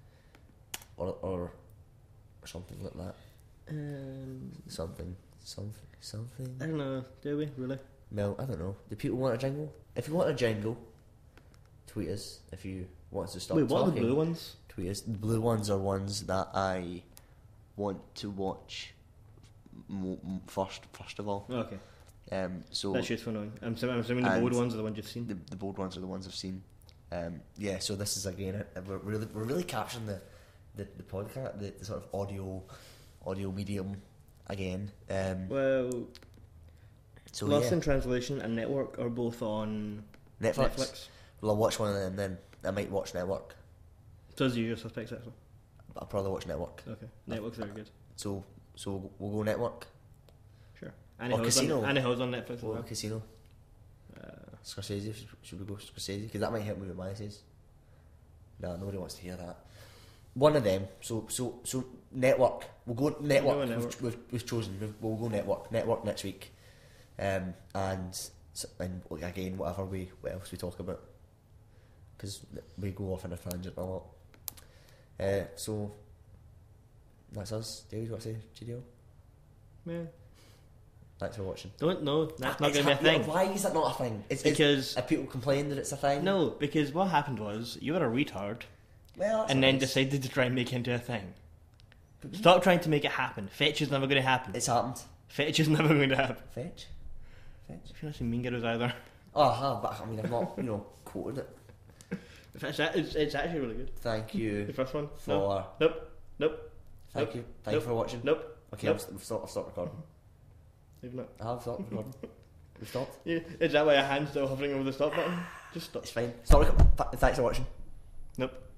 C: or or, or something like that.
B: Um,
C: Something, something, something.
B: I don't know. Do we really?
C: No, I don't know. Do people want a jingle? If you want a jingle, tweet us. If you want us to stop
B: Wait, what are
C: talking,
B: the blue ones?
C: tweet us. The blue ones are ones that I
A: Want to watch m- m- first, first of all.
B: Okay,
A: Um, so
B: that's useful knowing. I'm, assuming- I'm assuming the
A: And
B: bold ones are the ones you've seen.
A: the, the bold ones are the ones I've seen. Um,
C: yeah. So this is again. it- We're really we're really capturing the the, the podcast, the, the sort of audio audio medium again. Um,
B: Well,
C: so
B: Lost
C: yeah,
B: in Translation and Network are both on
C: Netflix.
B: Netflix.
C: Well, I'll watch one of them then. I might watch Network.
B: So is the usual suspects actually.
C: But I'll probably watch Network.
B: Okay, Network's very good.
C: So so we'll go Network.
B: Sure. Annie
C: Or
B: Hall's
C: Casino.
B: on, Annie Hall's on Netflix as
C: Or
B: well.
C: Casino.
B: Uh,
C: Scorsese. Should, should we go Scorsese? Because that might help me with my essays. No, nobody wants to hear that. One of them. So so so Network. We'll go Network.
B: We'll go Network.
C: We've, we've, we've chosen. We've, we'll go Network. Network next week. Um, and s- and again, whatever we what else we talk about, because we go off on a tangent a lot. Uh, so that's us. David, you want to say G D O?
B: yeah.
C: Thanks for watching.
B: Don't no, that's not
C: It's
B: going to be a
C: ha-
B: thing.
C: Why is that not a thing? It's, it's,
B: Because
C: have people complained that it's a thing?
B: no, because what happened was you were a retard
C: Well, that's
B: and then
C: nice.
B: decided to try and make it into a thing. Stop trying to make it happen. Fetch is never going to happen.
C: It's happened.
B: Fetch is never going to happen.
C: Fetch. Fetch.
B: If you're not seen Mean Girls either.
C: Oh, I have, but I mean, I've not, you know, quoted it.
B: It's, it's, it's actually really good.
C: Thank
B: The
C: you
B: first one.
C: for.
B: No. Nope. Nope.
C: Thank
B: Nope.
C: you. Thank
B: Nope.
C: you for watching.
B: Nope.
C: Okay,
B: Nope.
C: I've, st- I've, stopped, I've stopped recording.
B: Leave it.
C: I have stopped recording. We've stopped.
B: Yeah, is that why your hand's still hovering over the stop button? Just stop.
C: It's fine. Stop recording. Th- Thanks for watching.
B: Nope.